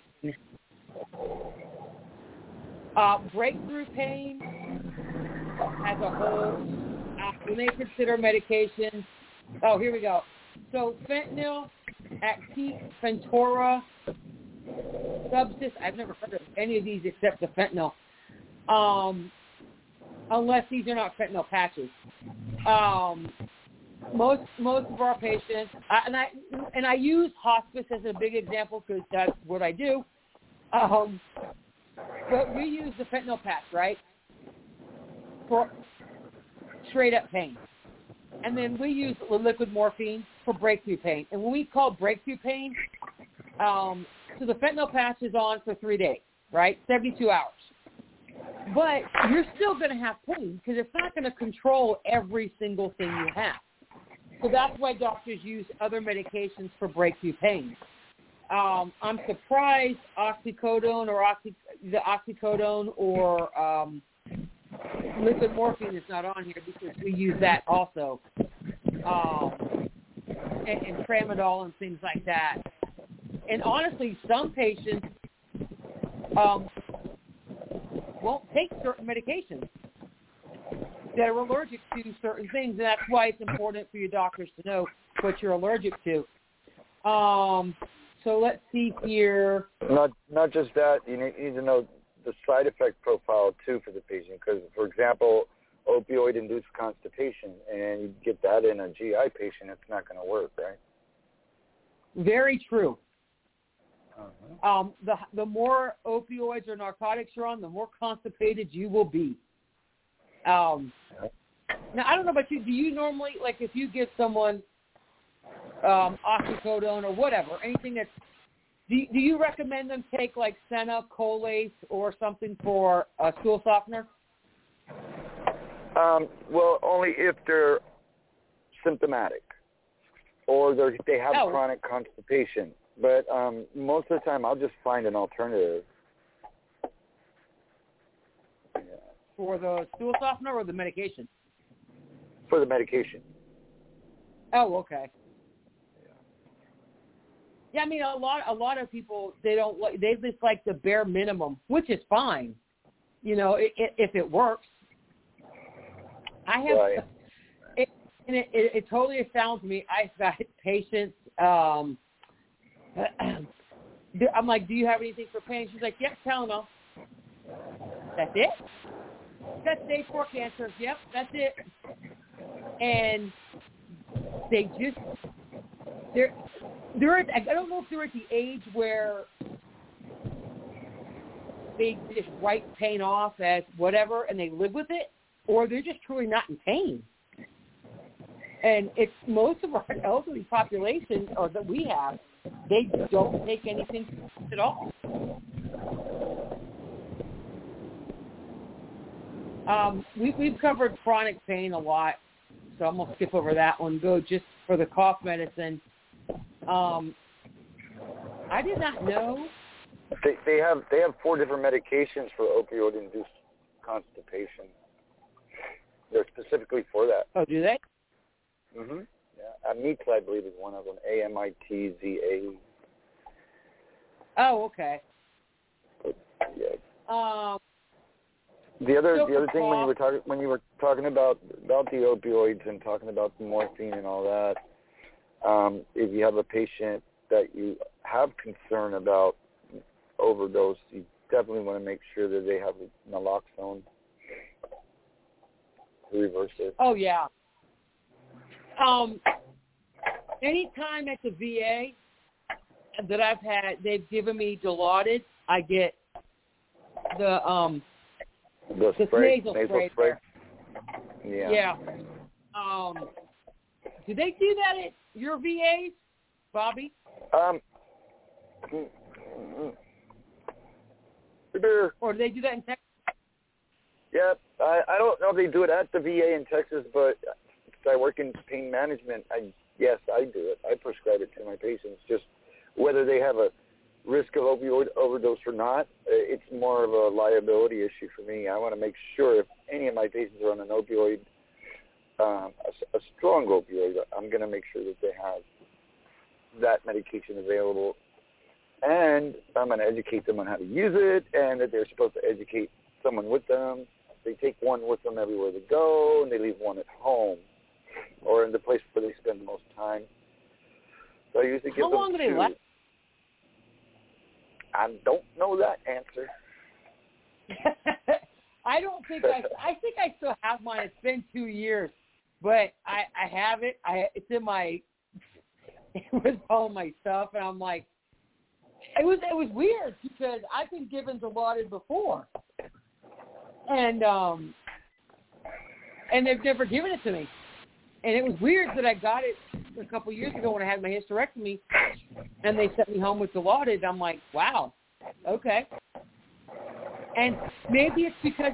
Breakthrough pain as a whole, when they consider medications. Oh, here we go. So fentanyl, Actiq, Fentora, Subsys. I've never heard of any of these except the fentanyl. Unless these are not fentanyl patches. Most of our patients, and I use hospice as a big example because that's what I do. But we use the fentanyl patch, right, for straight up pain, and then we use liquid morphine for breakthrough pain. And when we call breakthrough pain, so the fentanyl patch is on for 3 days, right, 72 hours. But you're still going to have pain because it's not going to control every single thing you have. So that's why doctors use other medications for breakthrough pain. I'm surprised oxycodone or liquid morphine is not on here because we use that also, and tramadol and things like that. And honestly, some patients won't take certain medications that are allergic to certain things, and that's why it's important for your doctors to know what you're allergic to. So let's see here. Not just that, you need to know the side effect profile too for the patient. Because, for example, opioid-induced constipation, and you get that in a GI patient, it's not going to work, right? Very true. The more opioids or narcotics you're on, the more constipated you will be. Now, I don't know about you. Do you normally, like, if you give someone oxycodone or whatever, anything that's, do you recommend them take, like, Senna, Colace, or something for a stool softener? Well, only if they're symptomatic or they have chronic constipation. But most of the time, I'll just find an alternative. For the stool softener or the medication? For the medication. Oh, okay. Yeah, I mean, a lot of people, they just like the bare minimum, which is fine, you know, if it works. I have, right. it totally astounds me. I've got patients. I'm like, do you have anything for pain? She's like, yep, Tylenol. That's it. That's stage 4 cancer. Yep, that's it. And they just, they're at, I don't know if they're at the age where they just write pain off as whatever and they live with it, or they're just truly not in pain. And it's most of our elderly population, or that we have, they don't take anything at all. We've covered chronic pain a lot, so I'm gonna skip over that one. Go just for the cough medicine. I did not know. They have 4 different medications for opioid-induced constipation. They're specifically for that. Oh, do they? Mm-hmm. Yeah, Amitza, I believe, is one of them. AMITZA. Oh, okay. But, yeah. The other thing when you were talking about the opioids and talking about the morphine and all that, if you have a patient that you have concern about overdose, you definitely want to make sure that they have naloxone to reverse it. Oh yeah. Anytime at the VA that I've had, they've given me Dilaudid, I get the nasal spray. Yeah. Do they do that at your VAs, Bobby? Or do they do that in Texas? Yeah, I don't know if they do it at the VA in Texas, but since I work in pain management, yes, I do it. I prescribe it to my patients. Just whether they have a risk of opioid overdose or not, it's more of a liability issue for me. I want to make sure if any of my patients are on an opioid, a strong opioid, I'm going to make sure that they have that medication available. And I'm going to educate them on how to use it, and that they're supposed to educate someone with them. They take one with them everywhere they go, and they leave one at home or in the place where they spend the most time. So I usually give them How long do they last? I don't know that answer. I don't think I think I still have mine. It's been 2 years, but I have it. It's in my with all my stuff, and I'm like, it was weird because I've been given Dilaudid before, and they've never given it to me, and it was weird that I got it a couple of years ago when I had my hysterectomy, and they sent me home with Dilaudid. I'm like, wow, okay. And maybe it's because...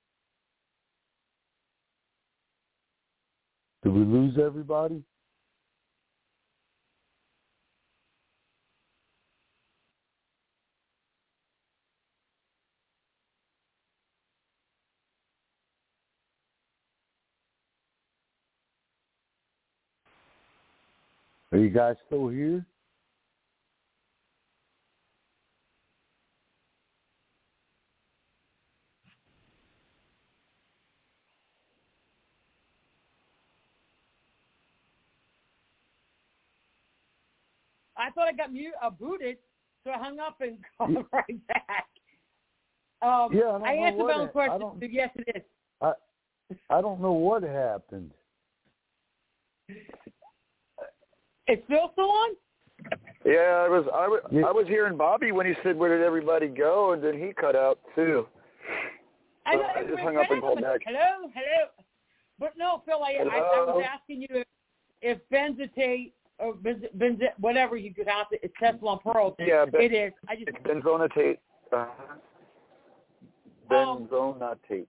Did we lose everybody? Are you guys still here? I thought I got booted, so I hung up and called right back. I answered my own question. Yes, it is. I don't know what happened. It's still on? Yeah, I was hearing Bobby when he said, "Where did everybody go?" And then he cut out too. I just hung up and called back. Hello. But no, Phil, I was asking you if benzoate or whatever you could have it's Teflon pearls. Yeah, it is. It's benzonatate. Benzonatate.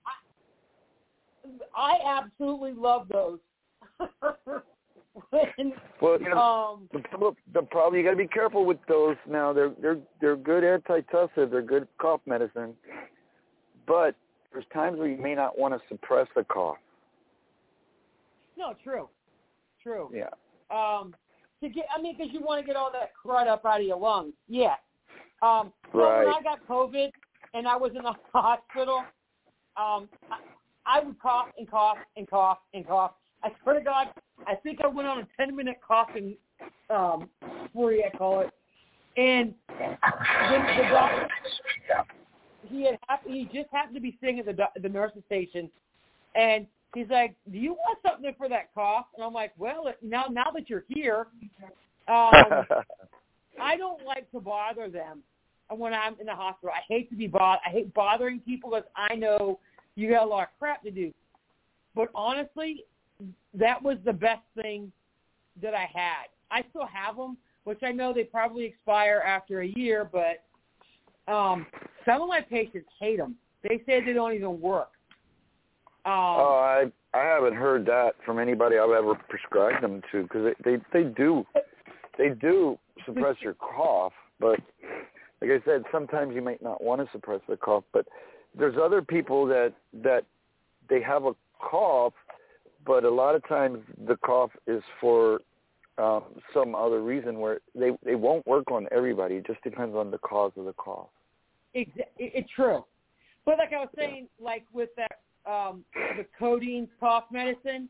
I absolutely love those. Well, the problem, you got to be careful with those. Now they're good antitussive, they're good cough medicine, but there's times where you may not want to suppress the cough. No, true. Yeah. Because you want to get all that crud up out of your lungs. Yeah. So right. When I got COVID and I was in the hospital, I would cough and cough and cough and cough. I swear to God, I think I went on a 10-minute coughing spree, I call it. And the doctor, he just happened to be sitting at the nurse's station, and he's like, "Do you want something for that cough?" And I'm like, "Well, now that you're here, I don't like to bother them when I'm in the hospital. I hate to be I hate bothering people because I know you got a lot of crap to do. But honestly, that was the best thing that I had. I still have them, which I know they probably expire after a year, but some of my patients hate them. They say they don't even work. I haven't heard that from anybody I've ever prescribed them to, because they do suppress your cough, but like I said, sometimes you might not want to suppress the cough, but there's other people that they have a cough, but a lot of times the cough is for some other reason where they won't work on everybody. It just depends on the cause of the cough. It's true. But like I was saying, like with that, the codeine cough medicine,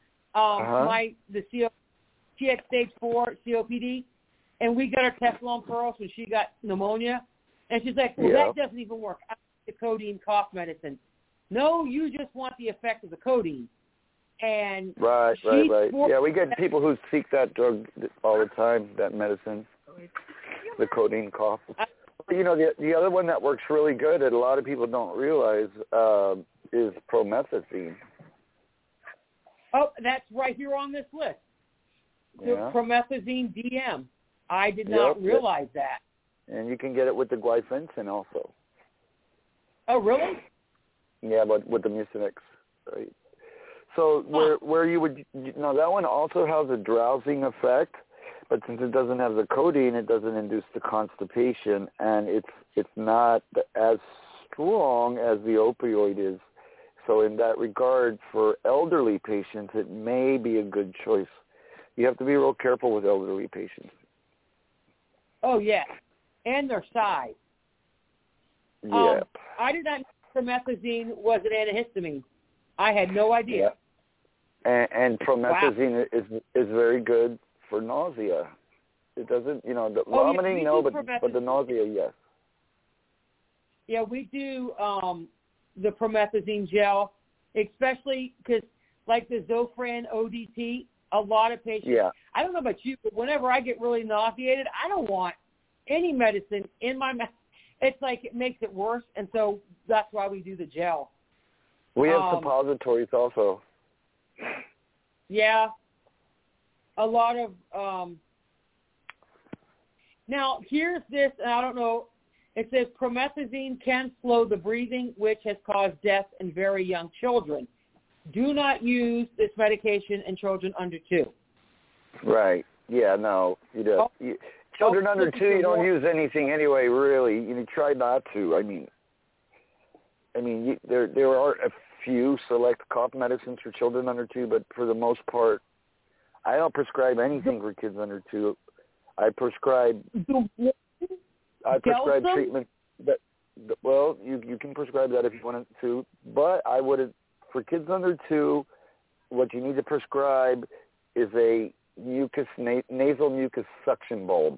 she had stage 4 COPD, and we got her Teflon pearls when she got pneumonia, and she's like, that doesn't even work. I want the codeine cough medicine. No, you just want the effect of the codeine. And right. Yeah, we get people who seek that drug all the time, that medicine, the codeine cough. The other one that works really good that a lot of people don't realize is promethazine. Oh, that's right here on this list. Yeah. Promethazine DM. I did not realize that. And you can get it with the guaifenesin also. Oh, really? Yeah, but with the Mucinex, right? So where you would now that one also has a drowsing effect, but since it doesn't have the codeine, it doesn't induce the constipation, and it's not as strong as the opioid is. So in that regard, for elderly patients, it may be a good choice. You have to be real careful with elderly patients. Oh yeah, and their size. Yeah. I did not know promethazine was an antihistamine. I had no idea. Yeah. And promethazine is very good for nausea. It doesn't, the vomiting, no, but the nausea, yes. Yeah, we do the promethazine gel, especially because, like the Zofran ODT, a lot of patients. Yeah. I don't know about you, but whenever I get really nauseated, I don't want any medicine in my mouth. It's like it makes it worse, and so that's why we do the gel. We have suppositories also. Yeah. A lot of now, here's this, and I don't know. It says promethazine can slow the breathing, which has caused death in very young children. Do not use this medication in children under 2. Right. Yeah, no. You do. Children under 2, you don't use anything anyway, really. You try not to. I mean, there are a few select cough medicines for children under 2, but for the most part, I don't prescribe anything for kids under 2. I prescribe treatment that, well, you can prescribe that if you want to, but I wouldn't. For kids under 2, what you need to prescribe is a nasal mucus suction bulb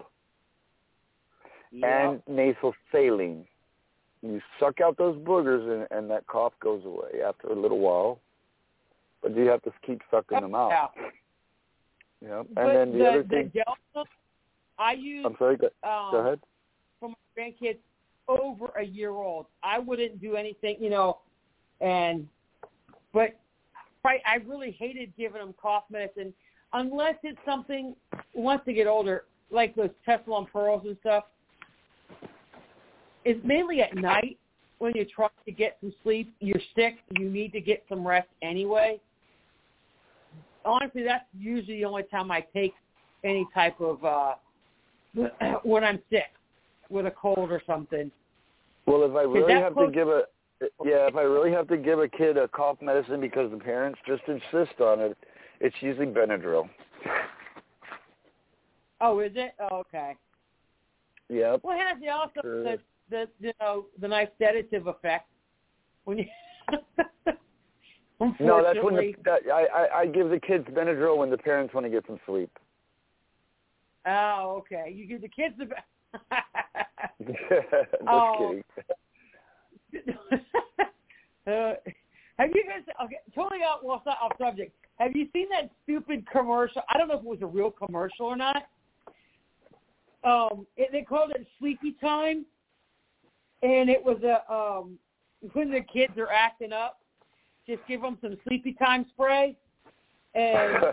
and nasal saline. You suck out those boogers, and that cough goes away after a little while. But you have to keep sucking them out. Yeah. And then the other thing. I use. I'm sorry. Go ahead. For my grandkids over a year old, I wouldn't do anything, but I really hated giving them cough medicine unless it's something once they get older, like those Tessalon pearls and stuff. It's mainly at night when you're trying to get some sleep. You're sick. You need to get some rest anyway. Honestly, that's usually the only time I take any type of when I'm sick with a cold or something. Well, if I really have to give a kid a cough medicine because the parents just insist on it, it's usually Benadryl. Oh, is it? Oh, okay. Yep. Well, it has the nice sedative effect when you. No, that's when I give the kids Benadryl when the parents want to get some sleep. Oh, okay. You give the kids the. Just kidding. Have you guys? Okay, totally off subject. Have you seen that stupid commercial? I don't know if it was a real commercial or not. They called it Sleepy Time, and it was when the kids are acting up, just give them some Sleepy Time spray, and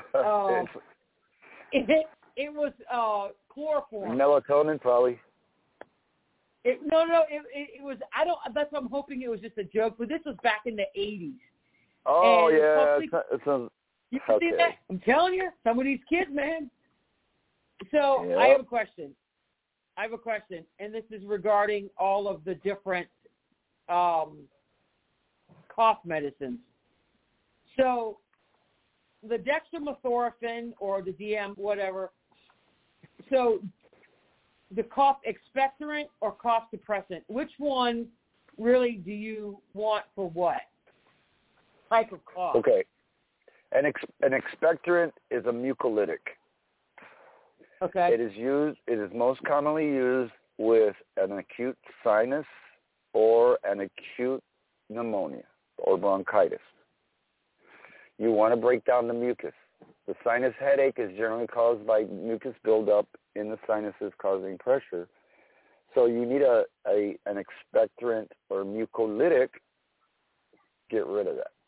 it was chloroform. Melatonin, probably. It was. I don't. That's what I'm hoping it was just a joke. But this was back in the 80s. Oh, and yeah. It sounds. You can see that? I'm telling you, some of these kids, man. So yep. I have a question, and this is regarding all of the different cough medicines. So the dextromethorphan or the DM, whatever. So the cough expectorant or cough suppressant, which one really do you want for what type of cough? Okay. An expectorant is a mucolytic. Okay. It is most commonly used with an acute sinus or an acute pneumonia or bronchitis. You want to break down the mucus. The sinus headache is generally caused by mucus buildup in the sinuses causing pressure. So you need an expectorant or mucolytic. Get rid of that.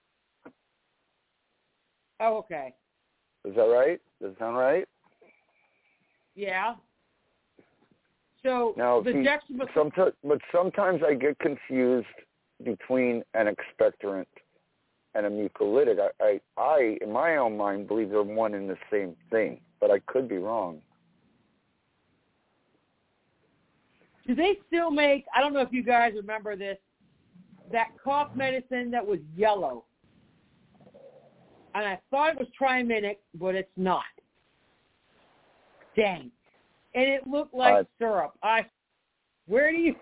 Oh, okay. Is that right? Does it sound right? Yeah. So now, the but sometimes I get confused between an expectorant and a mucolytic. I, in my own mind, believe they're one and the same thing, but I could be wrong. Do they still make, I don't know if you guys remember this, that cough medicine that was yellow? And I thought it was Triaminic, but it's not. Dang. And it looked like syrup. Where do you...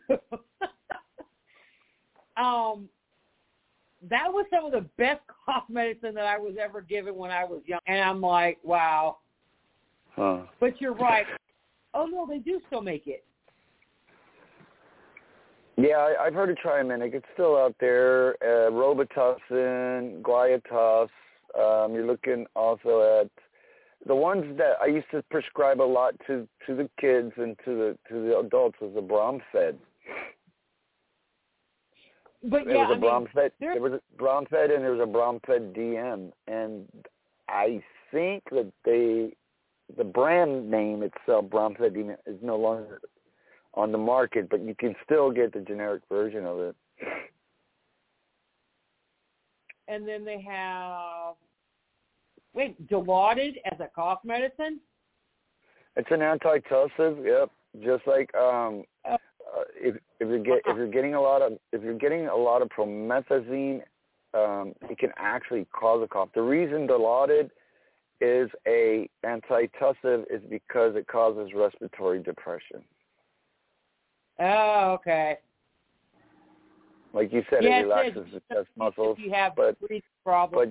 that was some of the best cough medicine that I was ever given when I was young. And I'm like, wow. Huh. But you're right. Oh, no, they do still make it. Yeah, I've heard of Triaminic. It's still out there. Robitussin, Guaiatos. You're looking also at the ones that I used to prescribe a lot to the kids and to the adults was the Bromfed. But there was a Bromfed. There was a Bromfed and there was a Bromfed DM, and I think that the brand name itself, Bromfed DM, is no longer on the market, but you can still get the generic version of it. And then they have, Dilaudid as a cough medicine? It's an antitussive, yep. Just like if you're getting a lot of promethazine, it can actually cause a cough. The reason Dilaudid is a antitussive is because it causes respiratory depression. Oh, okay. Like you said, it relaxes the chest muscles. If you have breathing But problems.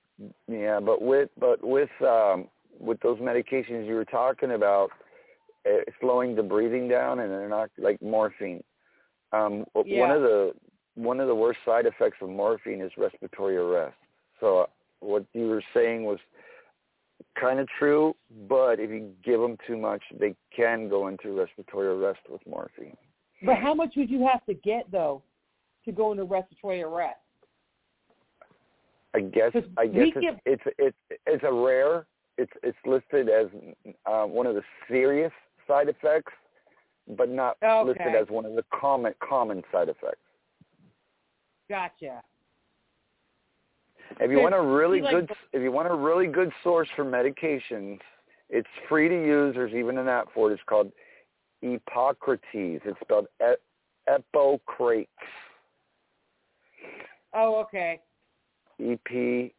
with those medications you were talking about, slowing the breathing down, and they're not like morphine. One of the worst side effects of morphine is respiratory arrest. So what you were saying was kind of true, but if you give them too much, they can go into respiratory arrest with morphine. But how much would you have to get though to go into respiratory arrest? I guess it's a rare. It's listed as one of the serious side effects, but not listed as one of the common side effects. Gotcha. If you want a really good source for medications, it's free to use. There's even an app for it. It's called Epocrates. It's spelled Epocrates. Oh, okay. Epocrates.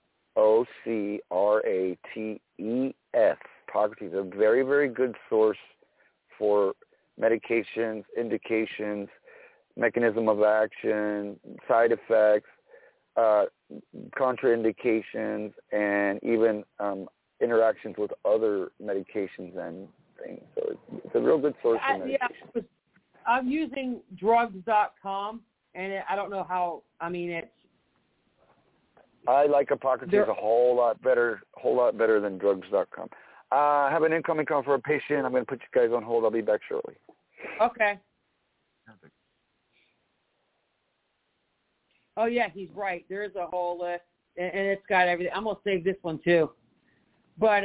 Epocrates. A very, very good source for medications, indications, mechanism of action, side effects, contraindications, and even interactions with other medications and things. So it's a real good source of medication. Yeah, I'm using drugs.com, and I don't know how. I mean, I like Epocrates a whole lot better than drugs.com. I have an incoming call for a patient. I'm going to put you guys on hold. I'll be back shortly. Okay. Oh, yeah, he's right. There is a whole list, and it's got everything. I'm going to save this one, too. But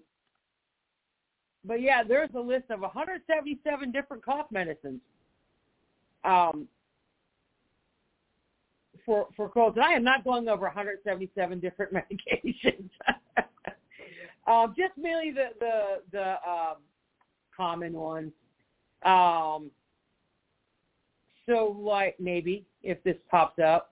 yeah, there's a list of 177 different cough medicines for colds. And I am not going over 177 different medications. Just mainly the common ones. So, like, maybe if this pops up.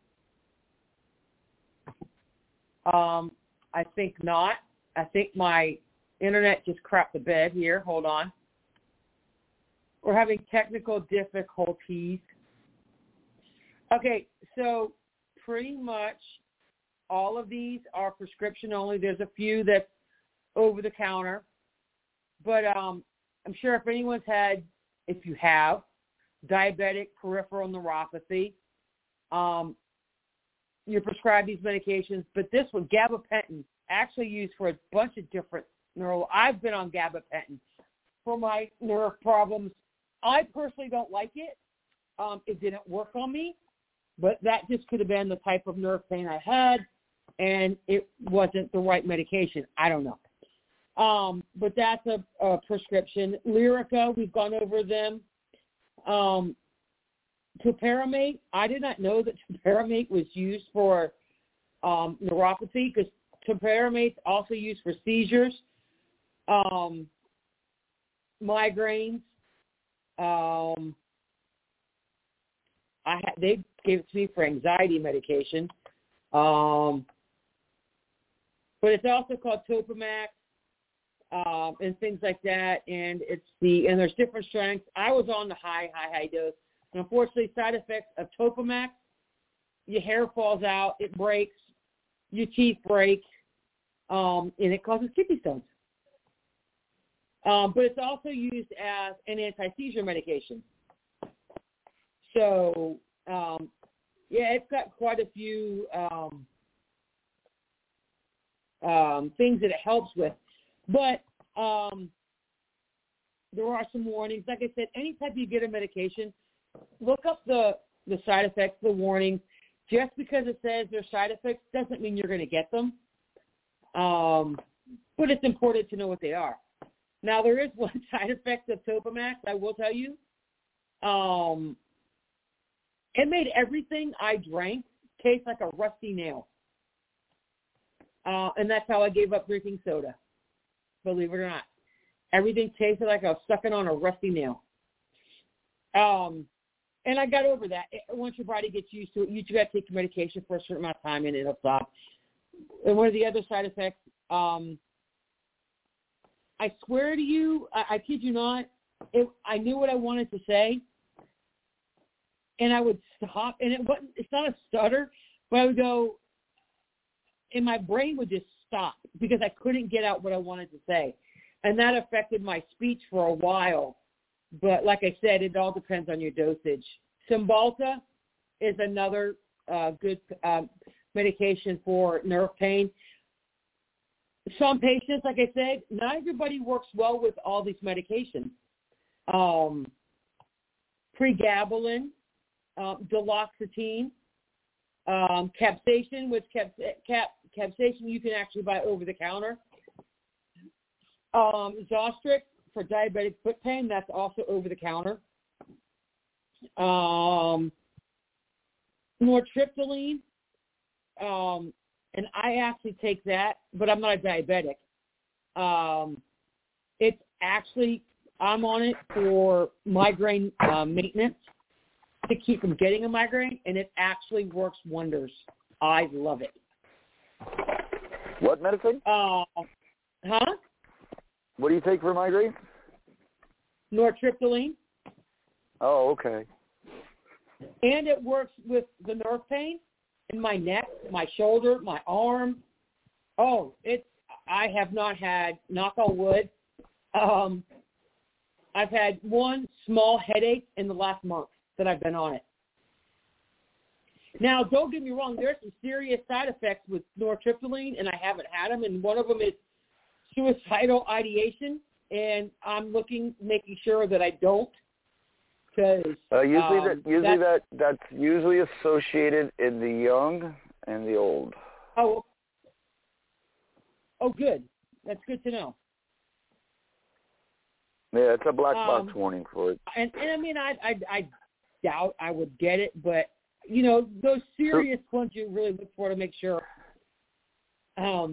I think not. I think my internet just crapped the bed here. Hold on. We're having technical difficulties. Okay, so pretty much all of these are prescription only. There's a few that's over the counter. But I'm sure if you have diabetic peripheral neuropathy, you're prescribed these medications. But this one, gabapentin, actually used for a bunch of different I've been on gabapentin for my nerve problems. I personally don't like it. It didn't work on me, but that just could have been the type of nerve pain I had, and it wasn't the right medication. I don't know. But that's a prescription. Lyrica, we've gone over them. topiramate. I did not know that topiramate was used for neuropathy, because topiramate is also used for seizures, migraines. They gave it to me for anxiety medication, but it's also called Topamax and things like that. And there's different strengths. I was on the high dose. And unfortunately, side effects of Topamax: your hair falls out, it breaks, your teeth break, and it causes kidney stones. But it's also used as an anti-seizure medication. So, it's got quite a few things that it helps with. But there are some warnings. Like I said, anytime you get a medication, look up the side effects, the warnings. Just because it says there's side effects doesn't mean you're going to get them. But it's important to know what they are. Now, there is one side effect of Topamax, I will tell you. It made everything I drank taste like a rusty nail. And that's how I gave up drinking soda, believe it or not. Everything tasted like I was sucking on a rusty nail. And I got over that. Once your body gets used to it, you just got to take your medication for a certain amount of time and it'll stop. And one of the other side effects, I swear to you, I kid you not, I knew what I wanted to say, and I would stop, and it's not a stutter, but I would go, and my brain would just stop because I couldn't get out what I wanted to say. And that affected my speech for a while. But like I said, it all depends on your dosage. Cymbalta is another good medication for nerve pain. Some patients, like I said, not everybody works well with all these medications. Pregabalin, duloxetine, capsaicin, which capsaicin you can actually buy over the counter. Zostrix for diabetic foot pain, that's also over the counter. Nortriptyline, and I actually take that, but I'm not a diabetic. It's actually, I'm on it for migraine maintenance to keep from getting a migraine, and it actually works wonders. I love it. What medicine? Huh? What do you take for migraine? Nortriptyline. Oh, okay. And it works with the nerve pain in my neck, my shoulder, my arm. Oh, I have not had, knock on wood, I've had one small headache in the last month that I've been on it. Now, don't get me wrong, there's some serious side effects with nortriptyline, and I haven't had them, and one of them is suicidal ideation, and I'm making sure that I don't. Usually that's usually associated in the young and the old. Oh, good. That's good to know. Yeah, it's a black box warning for it. And I mean, I doubt I would get it, but you know, those serious ones you really look for to make sure. I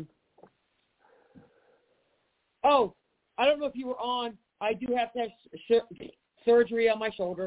don't know if you were on. I do have to have surgery on my shoulder.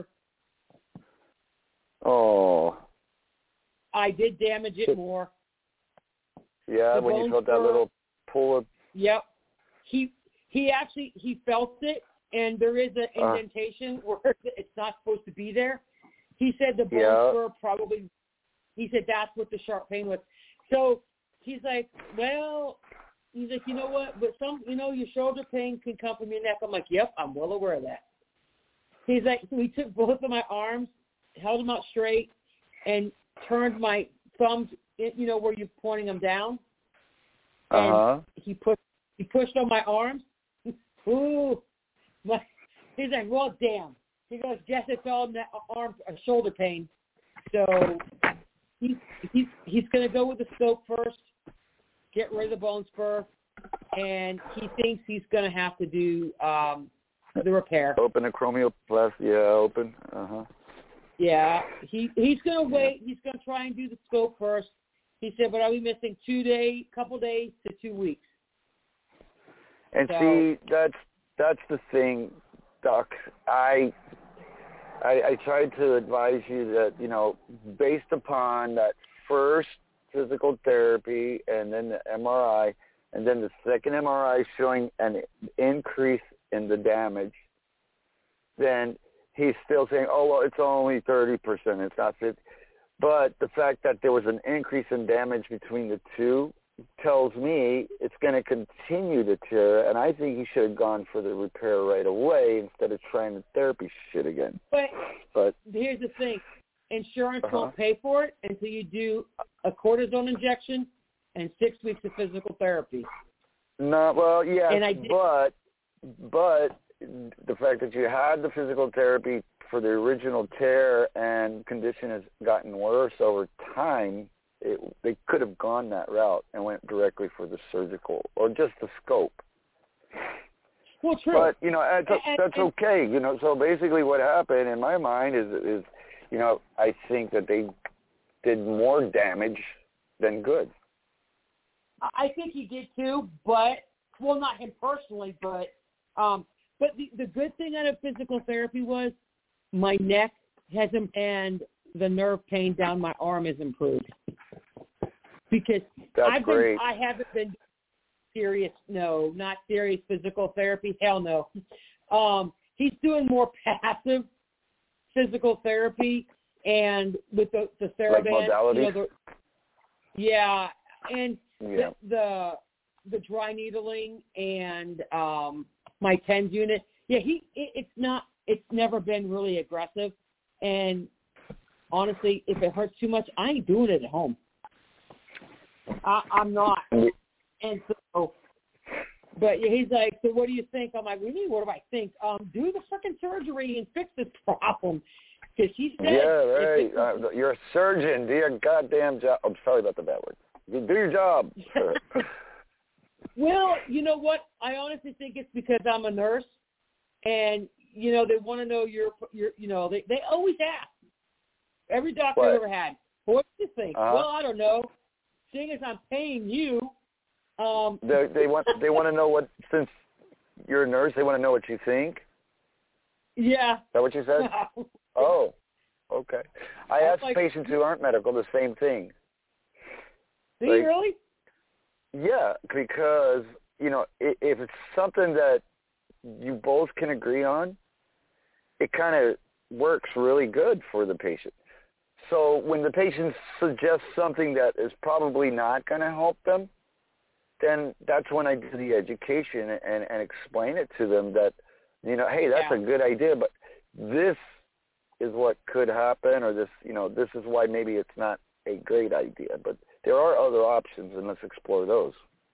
Oh. I did damage it more. Yeah, when you felt that little pull. Yep. He felt it, and there is an indentation where it's not supposed to be there. He said the bones were probably. He said that's what the sharp pain was. So he's like, well. He's like, you know what? But your shoulder pain can come from your neck. I'm like, yep, I'm well aware of that. He's like, so he took both of my arms, held them out straight, and turned my thumbs, where you're pointing them down. And he pushed on my arms. Ooh. He's like, well, damn. He goes, guess it's all shoulder pain. So he's going to go with the scope first. Get rid of the bone spur, and he thinks he's going to have to do the repair. Open acromioplasty, open. Yeah, he's going to wait. He's going to try and do the scope first. He said, but I'll be missing couple days to 2 weeks. And see, that's the thing, Doc. I tried to advise you that, you know, based upon that first physical therapy and then the MRI, and then the second MRI showing an increase in the damage, then he's still saying, oh, well, it's only 30%, it's not 50%. But the fact that there was an increase in damage between the two tells me it's going to continue to tear, and I think he should have gone for the repair right away instead of trying the therapy shit again. But here's the thing. Insurance won't pay for it until you do a cortisone injection and 6 weeks of physical therapy. No, well, yes, but the fact that you had the physical therapy for the original tear and condition has gotten worse over time, they could have gone that route and went directly for the surgical or just the scope. Well, true. But, you know, that's okay. You know, so basically what happened in my mind is, you know, I think that they did more damage than good. I think he did too, but, well, not him personally, but the good thing out of physical therapy was my neck has and the nerve pain down my arm has improved. Because I haven't been serious, no, not serious physical therapy, hell no. He's doing more passive physical therapy, and with the TheraBand, like modalities? You know, and the dry needling and my TENS unit. Yeah, it's never been really aggressive, and honestly, if it hurts too much, I ain't doing it at home. I'm not. And so, but he's like, so what do you think? I'm like, what do I think? Do the freaking surgery and fix this problem. Because he said. Yeah, right. You're a surgeon. Do your goddamn job. I'm sorry about the bad word. You do your job. Well, you know what? I honestly think it's because I'm a nurse, and you know they want to know your you know they always ask. Every doctor I've ever had, what do you think? Well, I don't know. Seeing as I'm paying you, they want to know what, since you're a nurse, they want to know what you think. Yeah. Is that what you said? Oh, okay. I ask patients who aren't medical the same thing. Do you really? Yeah, because, you know, if it's something that you both can agree on, it kind of works really good for the patient. So when the patient suggests something that is probably not going to help them, then that's when I do the education and explain it to them that, you know, hey, that's a good idea, but this is what could happen, or this, you know, this is why maybe it's not a great idea. But there are other options, and let's explore those.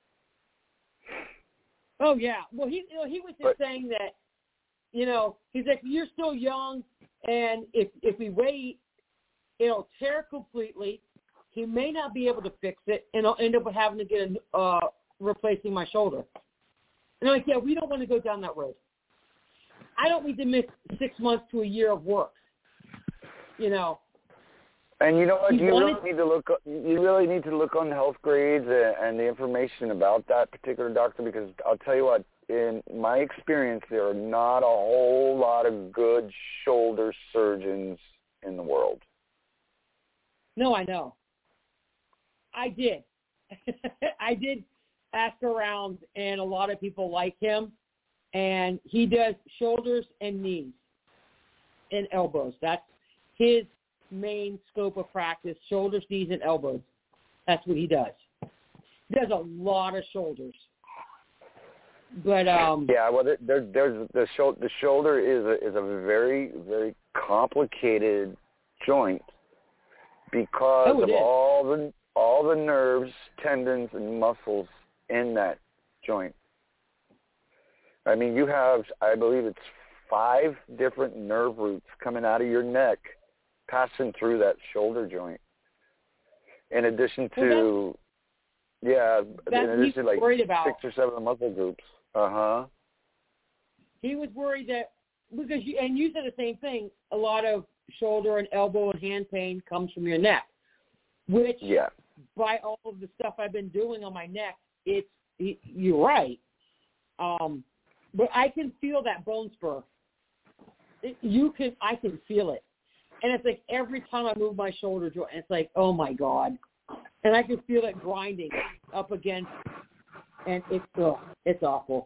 Oh, yeah. Well, he was just saying that, you know, he's like, you're still young, and if we wait, it'll tear completely. He may not be able to fix it, and I'll end up having to get replacing my shoulder. And I'm like, yeah, we don't want to go down that road. I don't need to miss 6 months to a year of work, you know. And you know what? You really need to look on health grades and the information about that particular doctor, because I'll tell you what, in my experience, there are not a whole lot of good shoulder surgeons in the world. No, I know. I did. I did ask around, and a lot of people like him. And he does shoulders and knees and elbows. That's his main scope of practice, shoulders, knees, and elbows. That's what he does. He does a lot of shoulders. But yeah, well, there's the shoulder is a very, very complicated joint because of all the nerves, tendons, and muscles in that joint. I mean, you have, I believe it's 5 different nerve roots coming out of your neck, passing through that shoulder joint. In addition to, like 6 or 7 muscle groups. He was worried that, because you said the same thing, a lot of shoulder and elbow and hand pain comes from your neck, which by all of the stuff I've been doing on my neck, you're right. But I can feel that bone spur. I can feel it. And it's like every time I move my shoulder joint, it's like, oh my God. And I can feel it grinding up against, and it's awful.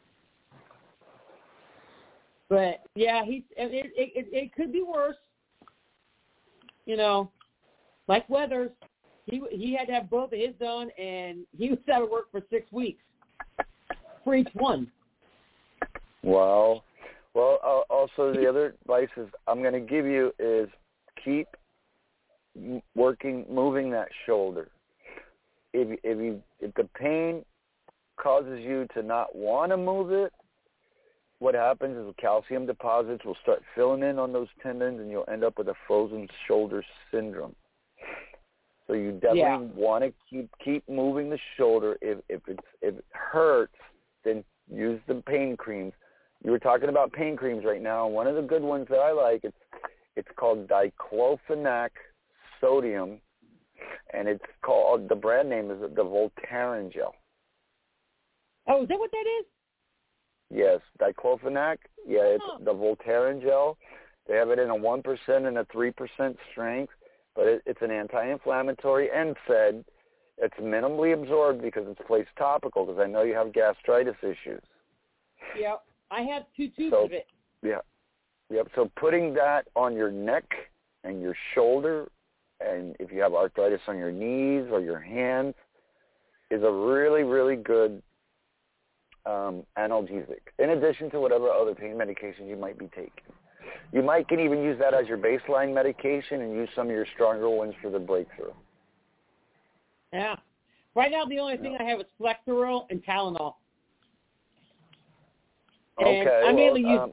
But yeah, it could be worse. You know, like Weathers, he had to have both of his done, and he was out of work for 6 weeks for each one. Wow. Well, also the other advice I'm going to give you is keep moving that shoulder. If the pain causes you to not want to move it, what happens is calcium deposits will start filling in on those tendons, and you'll end up with a frozen shoulder syndrome. So you definitely want to keep moving the shoulder. If it hurts, then use the pain creams. You were talking about pain creams right now. One of the good ones that I like, it's called diclofenac sodium, and the brand name is the Voltaren gel. Oh, is that what that is? Yes, diclofenac. Yeah, it's the Voltaren gel. They have it in a 1% and a 3% strength, but it's an anti-inflammatory NSAID. It's minimally absorbed because it's placed topical, because I know you have gastritis issues. Yep, I have 2 tubes of it. Yeah. Yep, so putting that on your neck and your shoulder, and if you have arthritis on your knees or your hands, is a really, really good analgesic, in addition to whatever other pain medications you might be taking. You can even use that as your baseline medication and use some of your stronger ones for the breakthrough. Yeah. Right now, the only thing I have is Flexeril and Tylenol. And okay. I mainly use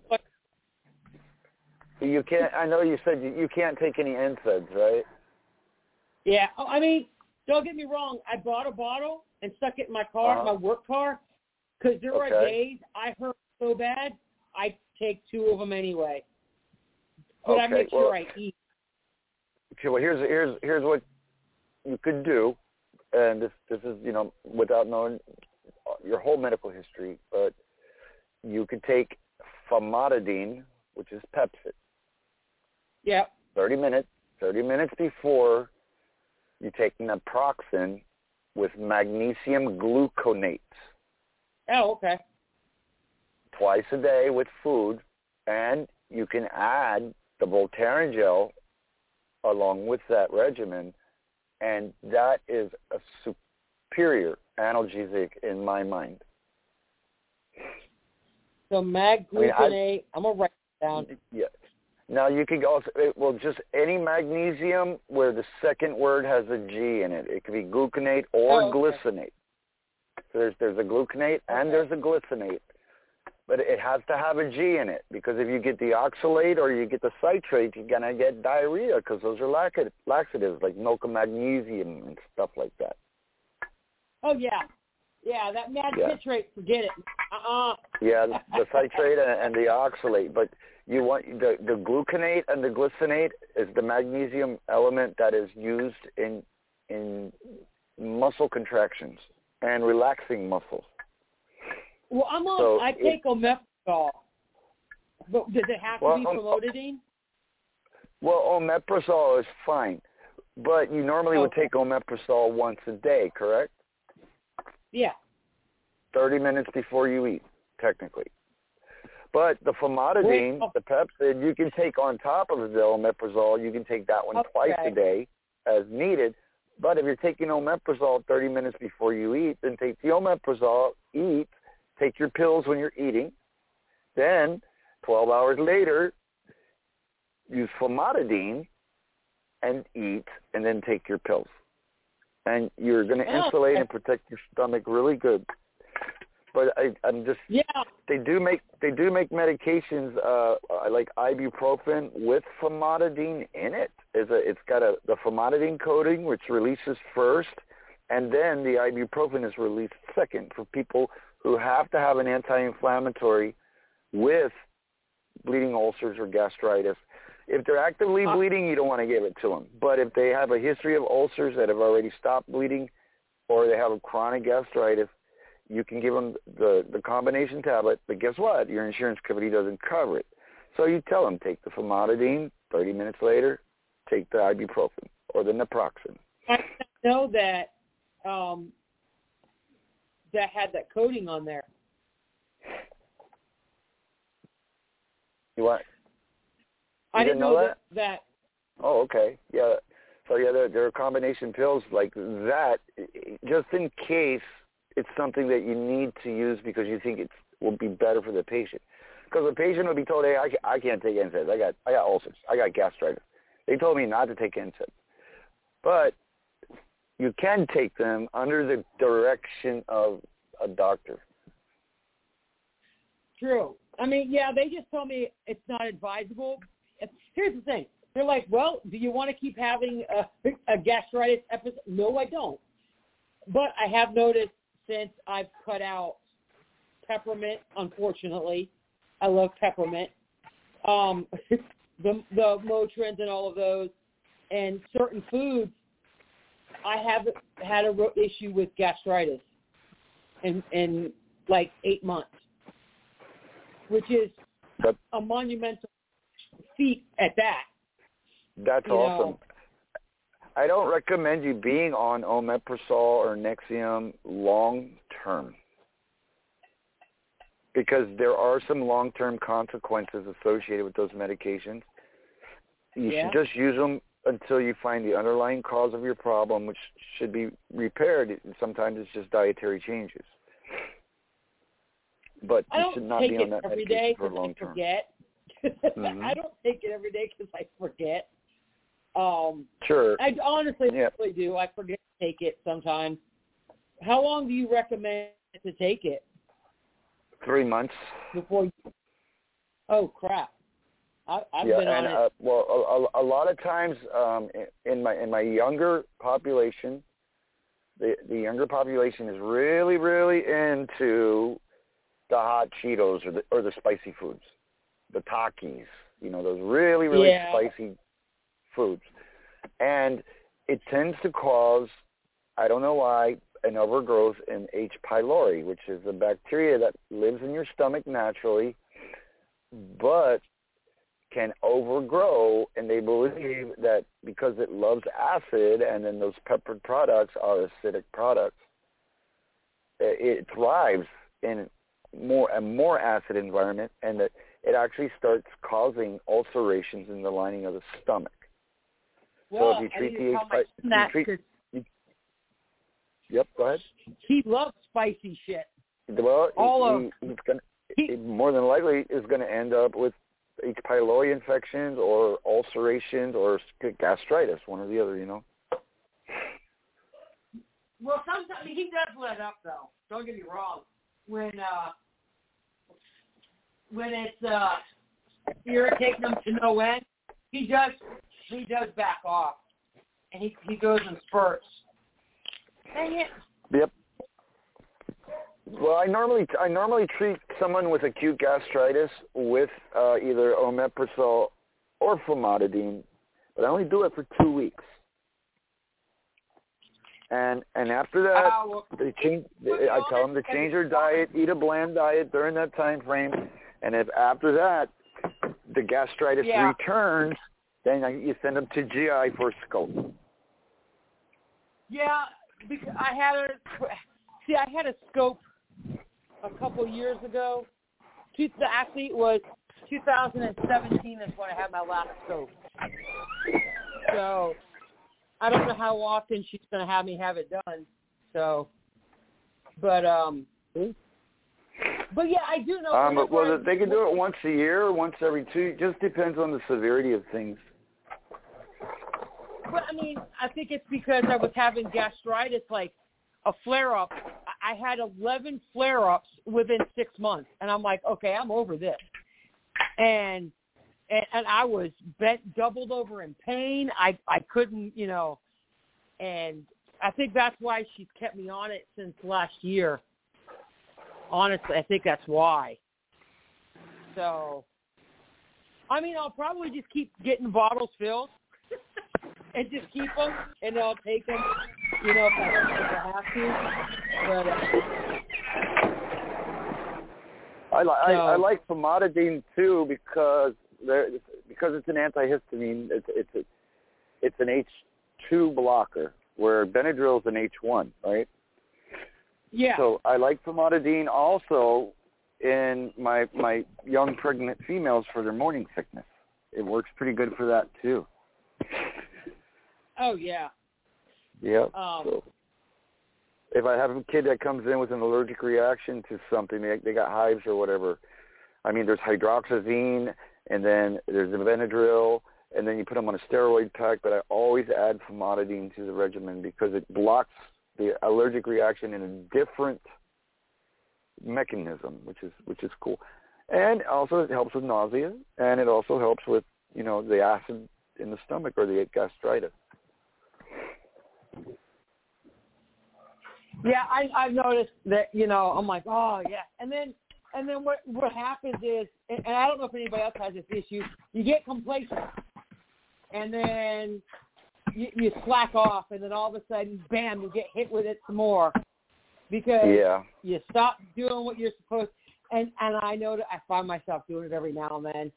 you can't. I know you said you can't take any NSAIDs, right? Yeah. I mean, don't get me wrong. I bought a bottle and stuck it in my car, my work car, because there are days I hurt so bad, I take 2 of them anyway. But I make sure I eat. Okay. Well, here's what you could do, and this is, you know, without knowing your whole medical history, but you could take famotidine, which is Pepcid. Yeah. 30 minutes before you take naproxen with magnesium gluconate. Oh, okay. Twice a day with food, and you can add the Voltaren gel along with that regimen, and that is a superior analgesic in my mind. So gluconate, I'm going to write it down. Yeah. Now you can also, just any magnesium where the second word has a G in it. It could be gluconate or glycinate. So there's a gluconate and there's a glycinate. But it has to have a G in it, because if you get the oxalate or you get the citrate, you're going to get diarrhea, because those are laxatives like milk of magnesium and stuff like that. Oh, yeah. Yeah, that citrate, forget it. Yeah, the citrate and the oxalate. But you want the gluconate and the glycinate is the magnesium element that is used in muscle contractions and relaxing muscles. Well, I take omeprazole. But does it have to be famotidine? Well, omeprazole is fine, but you normally would take omeprazole once a day, correct? Yeah. 30 minutes before you eat, technically. But the famotidine, the Pepcid, you can take on top of the omeprazole. You can take that one twice a day as needed. But if you're taking omeprazole 30 minutes before you eat, then take the omeprazole, eat, take your pills when you're eating. Then 12 hours later, use famotidine and eat, and then take your pills. And you're going to insulate and protect your stomach really good. But I'm just they do make medications like ibuprofen with famotidine in it. It's got the famotidine coating, which releases first, and then the ibuprofen is released second for people who have to have an anti-inflammatory with bleeding ulcers or gastritis. If they're actively bleeding, you don't want to give it to them. But if they have a history of ulcers that have already stopped bleeding, or they have a chronic gastritis, you can give them the combination tablet. But guess what? Your insurance company doesn't cover it. So you tell them, take the famotidine, 30 minutes later, take the ibuprofen or the naproxen. I know that that had that coating on there. You what? I didn't know that. Oh, okay. Yeah. So, yeah, there are combination pills like that, just in case it's something that you need to use because you think it will be better for the patient. Because the patient will be told, hey, I can't take NSAIDs. I got ulcers. I got gastritis. They told me not to take NSAIDs. But you can take them under the direction of a doctor. True. I mean, yeah, they just told me it's not advisable. Here's the thing. They're like, well, do you want to keep having a gastritis episode? No, I don't. But I have noticed since I've cut out peppermint, unfortunately, I love peppermint, the Motrins and all of those, and certain foods, I haven't had a real issue with gastritis in like 8 months, which is a monumental feat at that. That's awesome. I don't recommend you being on omeprazole or Nexium long term because there are some long-term consequences associated with those medications. You should just use them until you find the underlying cause of your problem, which should be repaired. Sometimes it's just dietary changes. But you should not be on that medication for long term. I don't take it every day because I forget. Sure. I honestly really do. I forget to take it sometimes. How long do you recommend to take it? 3 months. Oh, crap. I've been on it. Well, a lot of times in my younger population, the younger population is really, really into the hot Cheetos or the spicy foods, the Takis, those really, really spicy foods. And it tends to cause, I don't know why, an overgrowth in H. pylori, which is a bacteria that lives in your stomach naturally, but can overgrow, and they believe that because it loves acid and then those peppered products are acidic products, it thrives in a more acid environment, and that it actually starts causing ulcerations in the lining of the stomach. Well, so if you treat the Yep, go ahead. He loves spicy shit. Well, he more than likely is going to end up with H. pylori infections or ulcerations or gastritis, one or the other, Well, sometimes he does let up, though. Don't get me wrong. When it's irritating him to no end, he does back off, and he goes in spurts. Dang it. Yep. Well, I normally treat someone with acute gastritis with either omeprazole or famotidine, but I only do it for 2 weeks. And after that, I tell them to change their diet, eat a bland diet during that time frame, and if after that the gastritis returns, then you send them to GI for a scope. Yeah, because I had a scope a couple years ago. Actually, it was 2017 is when I had my last scope. So I don't know how often she's going to have me have it done. So, but yeah, I do know. Well, they can do it once a year or once every 2. It just depends on the severity of things. But I mean, I think it's because I was having gastritis, like a flare-up. I had 11 flare-ups within 6 months, and I'm like, okay, I'm over this. And I was doubled over in pain. I couldn't, and I think that's why she's kept me on it since last year. Honestly, I think that's why. So, I mean, I'll probably just keep getting bottles filled and just keep them, and I'll take them, if I have to. But, I like famotidine too because it's an antihistamine. It's an H2 blocker, where Benadryl is an H1, right? Yeah. So I like famotidine also in my young pregnant females for their morning sickness. It works pretty good for that too. Oh yeah. Yeah. So if I have a kid that comes in with an allergic reaction to something, they got hives or whatever. I mean, there's hydroxyzine, and then there's the Benadryl, and then you put them on a steroid pack. But I always add famotidine to the regimen because it blocks the allergic reaction in a different mechanism, which is cool. And also it helps with nausea, and it also helps with, the acid in the stomach or the gastritis. Yeah, I've noticed that, I'm like, oh yeah. And then what happens is, and I don't know if anybody else has this issue, you get complacent. And then you slack off, and then all of a sudden, bam, you get hit with it some more because you stop doing what you're supposed to. And I know that I find myself doing it every now and then.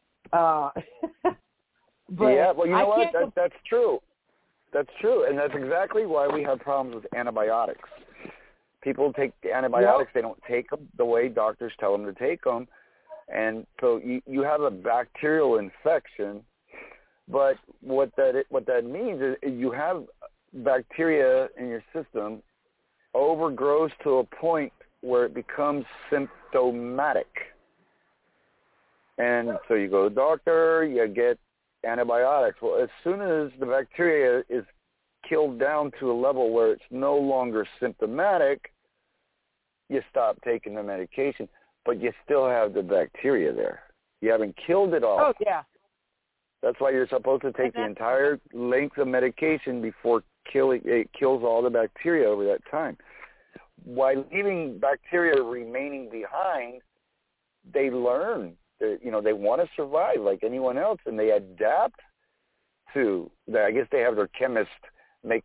But yeah, well, you know what? That's true. That's true, and that's exactly why we have problems with antibiotics. People take antibiotics, They don't take them the way doctors tell them to take them, and so you have a bacterial infection. But what that means is you have bacteria in your system overgrows to a point where it becomes symptomatic. And so you go to the doctor, you get antibiotics. Well, as soon as the bacteria is killed down to a level where it's no longer symptomatic, you stop taking the medication, but you still have the bacteria there. You haven't killed it all. Oh, yeah. That's why you're supposed to take the entire length of medication before it kills all the bacteria over that time. While leaving bacteria remaining behind, they learn. They want to survive like anyone else, and they adapt to that. I guess they have their chemist make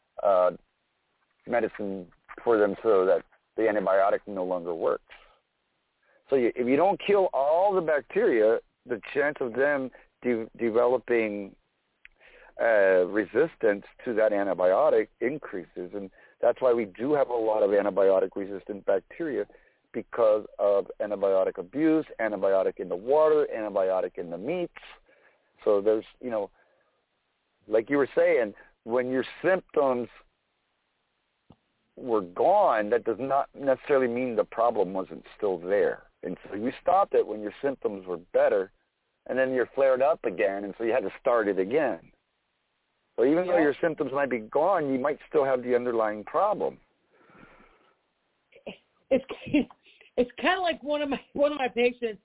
medicine for them so that the antibiotic no longer works. So if you don't kill all the bacteria, the chance of them developing resistance to that antibiotic increases, and that's why we do have a lot of antibiotic-resistant bacteria because of antibiotic abuse, antibiotic in the water, antibiotic in the meats. So there's, like you were saying, when your symptoms were gone, that does not necessarily mean the problem wasn't still there. And so you stopped it when your symptoms were better, and then you're flared up again, and so you had to start it again. So even though your symptoms might be gone, you might still have the underlying problem. It's kind of like one of my patients.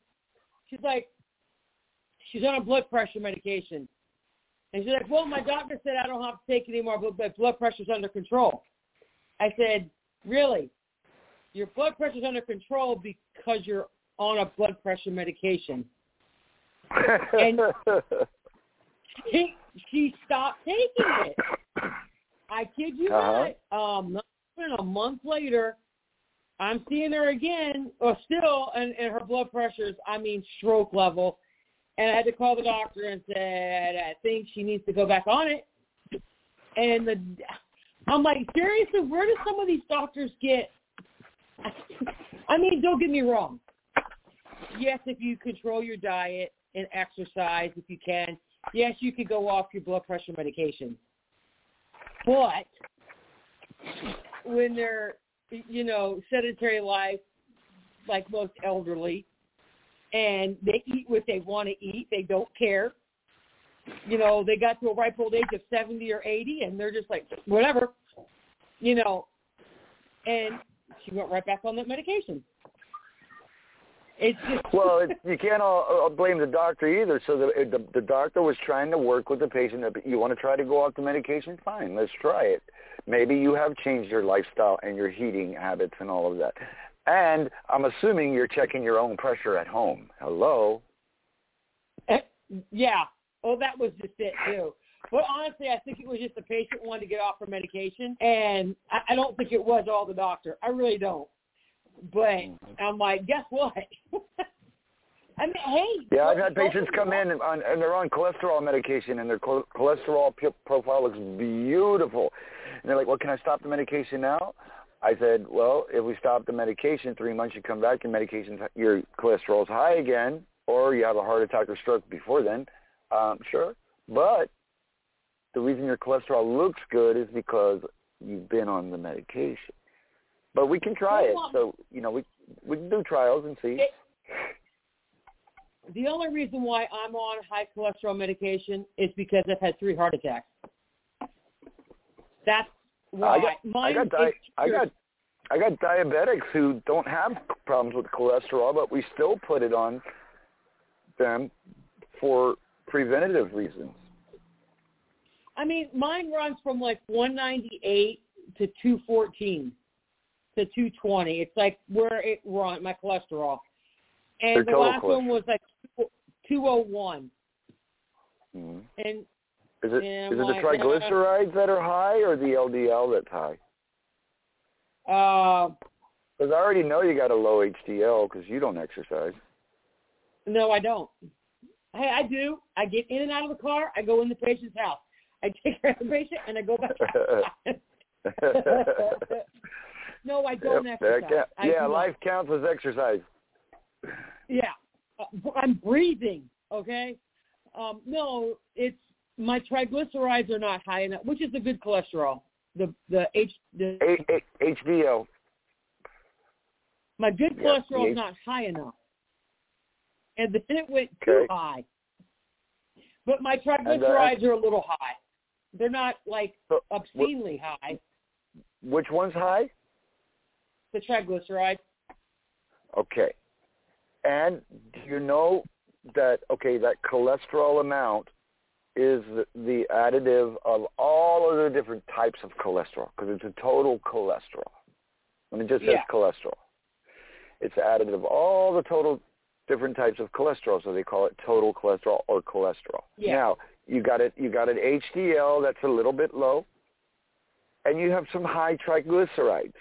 She's on a blood pressure medication, and she's like, "Well, my doctor said I don't have to take any more, but blood pressure's under control." I said, "Really? Your blood pressure's under control because you're on a blood pressure medication." And she stopped taking it. I kid you not. Not even a month later, I'm seeing her again, or still, and her blood pressure's, stroke level. And I had to call the doctor and said, I think she needs to go back on it. And I'm like, seriously, where do some of these doctors get? Don't get me wrong. Yes, if you control your diet and exercise, if you can, yes, you could go off your blood pressure medication. But when they're, sedentary life, like most elderly, and they eat what they want to eat, they don't care. They got to a ripe old age of 70 or 80, and they're just like, whatever, and she went right back on that medication. It's just well, you can't all blame the doctor either. So the doctor was trying to work with the patient. You want to try to go off the medication? Fine, let's try it. Maybe you have changed your lifestyle and your eating habits and all of that. And I'm assuming you're checking your own pressure at home. Hello? Yeah. Oh, that was just it, too. But honestly, I think it was just the patient wanted to get off her medication, and I don't think it was all the doctor. I really don't. But I'm like, guess what? I mean, hey. Yeah, I've had patients come in and they're on cholesterol medication, and their cholesterol profile looks beautiful. And they're like, well, can I stop the medication now? I said, well, if we stop the medication, 3 months you come back, your cholesterol's high again, or you have a heart attack or stroke before then, sure. But the reason your cholesterol looks good is because you've been on the medication. But we can try it. So, we can do trials and see. The only reason why I'm on high cholesterol medication is because I've had 3 heart attacks. That's why. I got diabetics who don't have problems with cholesterol, but we still put it on them for preventative reasons. I mean, mine runs from like 198 to 214 to 220. It's like where it runs, my cholesterol. And the last one was like 201. Mm-hmm. And is it the triglycerides that are high or the LDL that's high? Because I already know you got a low HDL because you don't exercise. No, I don't. Hey, I do. I get in and out of the car. I go in the patient's house. I take care of the patient, and I go back out. No, I don't exercise. Life counts as exercise. Yeah. I'm breathing, okay? No, it's my triglycerides are not high enough, which is the good cholesterol. HDL. My good cholesterol is not high enough. And then it went too high. But my triglycerides are a little high. They're not, like, obscenely high. Which one's high? The triglycerides. Okay. And do you know that, that cholesterol amount is the additive of all of the different types of cholesterol, because it's a total cholesterol. When it just says cholesterol. It's additive of all the total different types of cholesterol, so they call it total cholesterol or cholesterol. Yeah. Now, you got an HDL that's a little bit low, and you have some high triglycerides.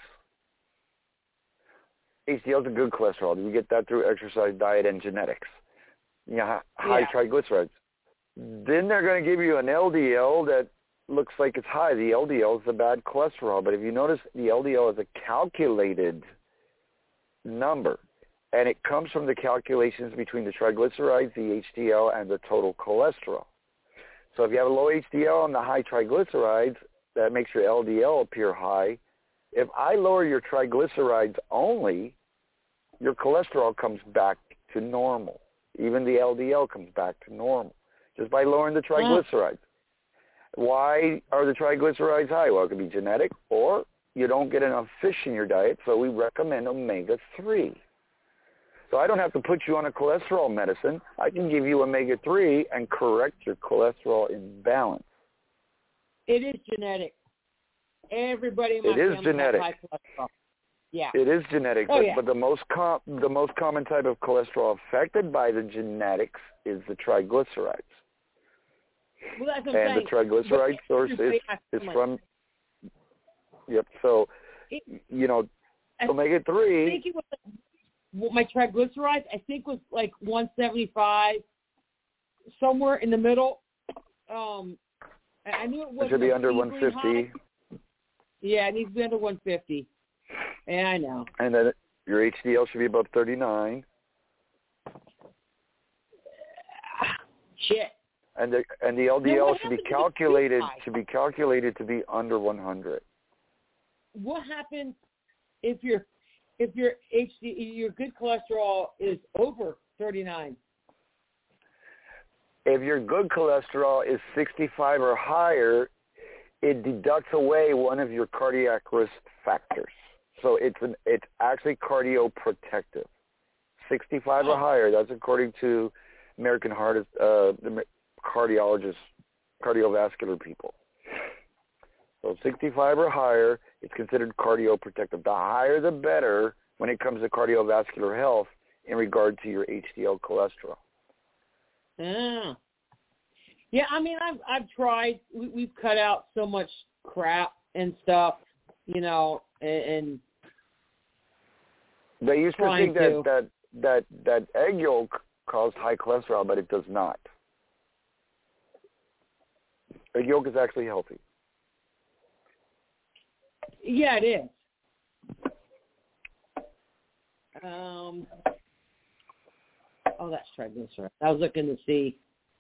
HDL is a good cholesterol. You get that through exercise, diet, and genetics. High triglycerides. Then they're going to give you an LDL that looks like it's high. The LDL is the bad cholesterol, but if you notice, the LDL is a calculated number, and it comes from the calculations between the triglycerides, the HDL, and the total cholesterol. So if you have a low HDL and the high triglycerides, that makes your LDL appear high. If I lower your triglycerides only, your cholesterol comes back to normal. Even the LDL comes back to normal just by lowering the triglycerides. Why are the triglycerides high? Well, it could be genetic, or you don't get enough fish in your diet, so we recommend omega-3. So I don't have to put you on a cholesterol medicine. I can give you omega-3 and correct your cholesterol imbalance. It is genetic. Everybody in my family has high cholesterol. Yeah. It is genetic, but the most common type of cholesterol affected by the genetics is the triglycerides. Well, that's what I'm saying. The triglyceride source is from. Yep. So, omega-3. I think it was my triglycerides. I think was like 175, somewhere in the middle. I knew it wasn't. It should be under 150. High. Yeah, it needs to be under 150. Yeah, I know. And then your HDL should be above 39. Shit. And the LDL should be calculated to be under 100. What happens if your good cholesterol is over 39? If your good cholesterol is 65 or higher, it deducts away one of your cardiac risk factors. So it's actually cardioprotective. 65 or higher, that's according to American Heart, the cardiologists, cardiovascular people. So 65 or higher, it's considered cardioprotective. The higher the better when it comes to cardiovascular health in regard to your HDL cholesterol. Yeah, I mean, I've tried. We've cut out so much crap and stuff, and they used to think that egg yolk caused high cholesterol, but it does not. Egg yolk is actually healthy. Yeah, it is. That's triglyceride. I was looking to see.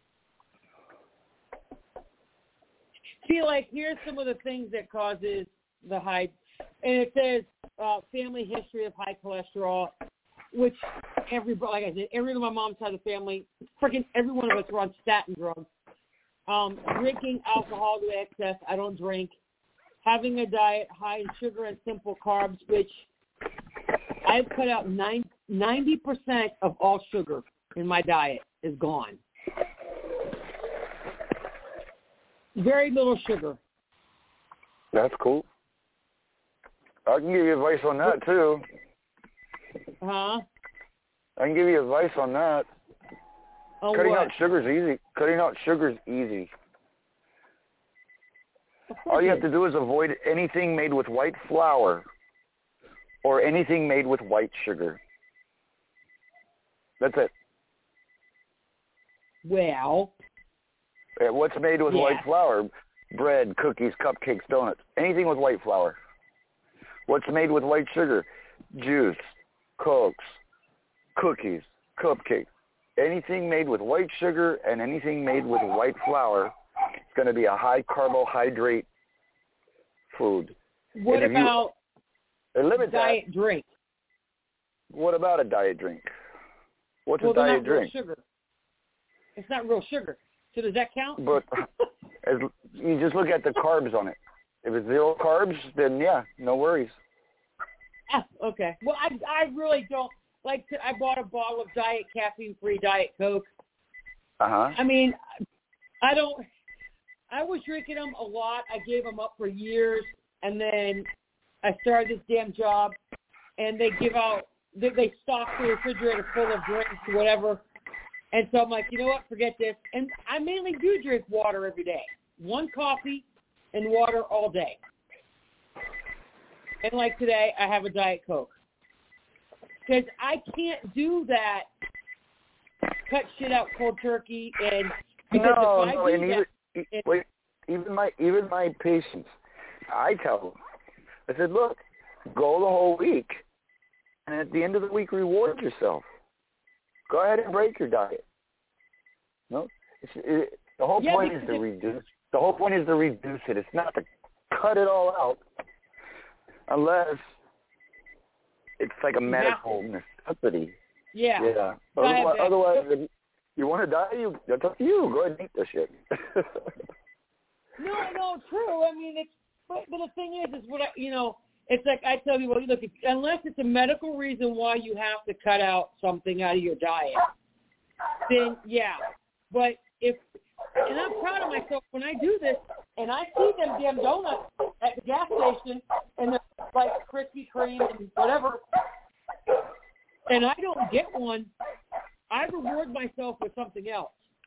Like, here's some of the things that causes the high, and it says family history of high cholesterol, which like I said, every one of my mom's side of the family, freaking every one of us were on statin drugs. Drinking alcohol to excess, I don't drink. Having a diet high in sugar and simple carbs, which I've cut out 90% of all sugar in my diet is gone. Very little sugar. That's cool. I can give you advice on that, too. Huh? I can give you advice on that. On Cutting what? out sugar's easy. Cutting out sugar's easy. All you have to do is avoid anything made with white flour or anything made with white sugar. That's it. Well, what's made with white flour? Bread, cookies, cupcakes, donuts. Anything with white flour. What's made with white sugar? Juice, Cokes, cookies, cupcakes. Anything made with white sugar and anything made with white flour is going to be a high carbohydrate food. What about diet drink? What about a diet drink? What's a diet drink? Real sugar. It's not real sugar. So does that count? But you just look at the carbs on it. If it's 0 carbs, then yeah, no worries. Okay. Well, I really don't like to. I bought a bottle of diet caffeine-free Diet Coke. I mean, I don't. I was drinking them a lot. I gave them up for years, and then I started this damn job, and they give out. They stock the refrigerator full of drinks or whatever. And so I'm like, you know what? Forget this. And I mainly do drink water every day. 1 coffee and water all day. And like today, I have a Diet Coke. Because I can't do that, cut shit out cold turkey. And because even my patients, I tell them, I said, look, go the whole week, and at the end of the week, reward yourself. Go ahead and break your diet. No, the whole point is to reduce. The whole point is to reduce it. It's not to cut it all out, unless it's like a medical necessity. Yeah. Otherwise, if you want to die, that's up to you. Go ahead and eat the shit. No, true. I mean, but the thing is what it's like I tell people, look, unless it's a medical reason why you have to cut out something out of your diet, then yeah. But and I'm proud of myself when I do this, and I see them damn donuts at the gas station, and they're like Krispy Kreme and whatever, and I don't get one, I reward myself with something else.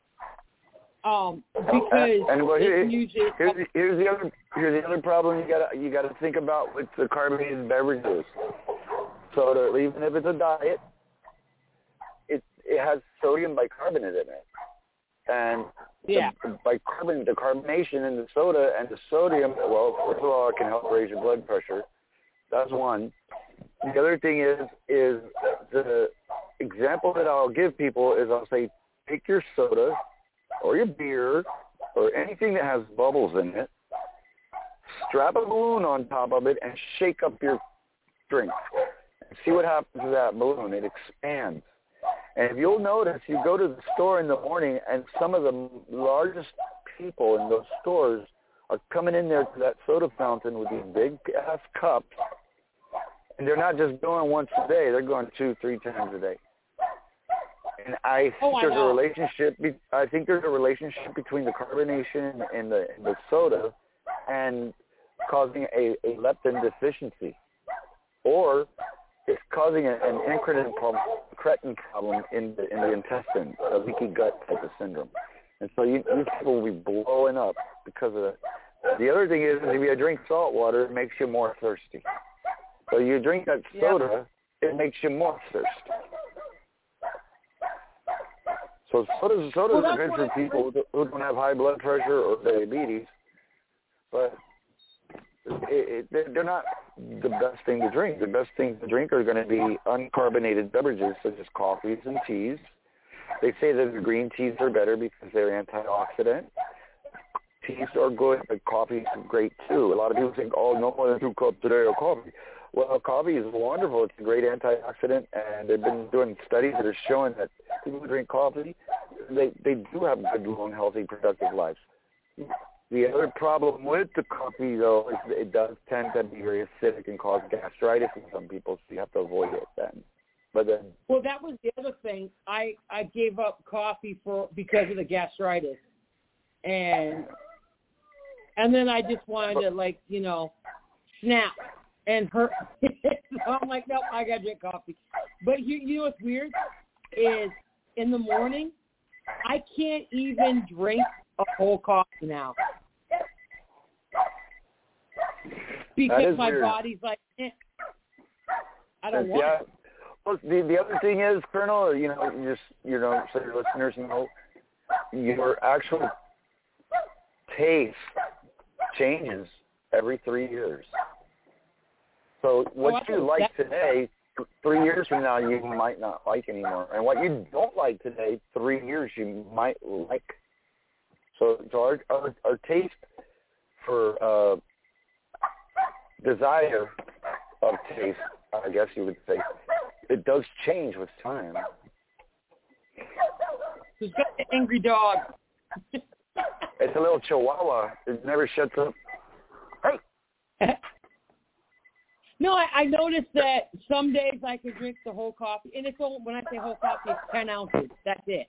Because here's the other problem you gotta think about with the carbonated beverages. Soda, even if it's a diet, it has sodium bicarbonate in it, and the carbonation in the soda and the sodium. Well, first of all, it can help raise your blood pressure. That's one. The other thing is the example that I'll give people is I'll say, take your soda or your beer or anything that has bubbles in it, strap a balloon on top of it, and shake up your drink. And see what happens to that balloon. It expands. And if you'll notice, you go to the store in the morning, and some of the largest people in those stores are coming in there to that soda fountain with these big-ass cups, and they're not just going once a day. They're going 2-3 times a day. And I think there's a relationship between the carbonation and the soda and causing a leptin deficiency, or it's causing an endocrine cretin problem in the intestine, a leaky gut type of syndrome. And so these people will be blowing up because of that. The other thing is if you drink salt water, it makes you more thirsty. So you drink that soda, it makes you more thirsty. So sodas are good for people who don't have high blood pressure or diabetes, but they're not the best thing to drink. The best things to drink are going to be uncarbonated beverages such as coffees and teas. They say that the green teas are better because they're antioxidant. Teas are good, but coffee is great too. A lot of people think, no more than 2 cups a day of coffee. Well, coffee is wonderful. It's a great antioxidant, and they've been doing studies that are showing that people who drink coffee, they do have good, long, healthy, productive lives. The other problem with the coffee, though, is it does tend to be very acidic and cause gastritis in some people, so you have to avoid it then. Well, that was the other thing. I gave up coffee because of the gastritis, and then I just wanted to snap and hurt. So I'm like, nope, I gotta drink coffee. But you know what's weird is in the morning I can't even drink a whole coffee now because my body's like, I don't want it. Well, the other thing is, Colonel, so your listeners know, your actual taste changes every 3 years. So what you like today, 3 years from now, you might not like anymore. And what you don't like today, 3 years, you might like. So our taste for desire of taste, I guess you would say, it does change with time. Who's got the angry dog? It's a little chihuahua. It never shuts up. Hey. No, I noticed that some days I could drink the whole coffee, and it's all, when I say whole coffee, it's 10 ounces. That's it.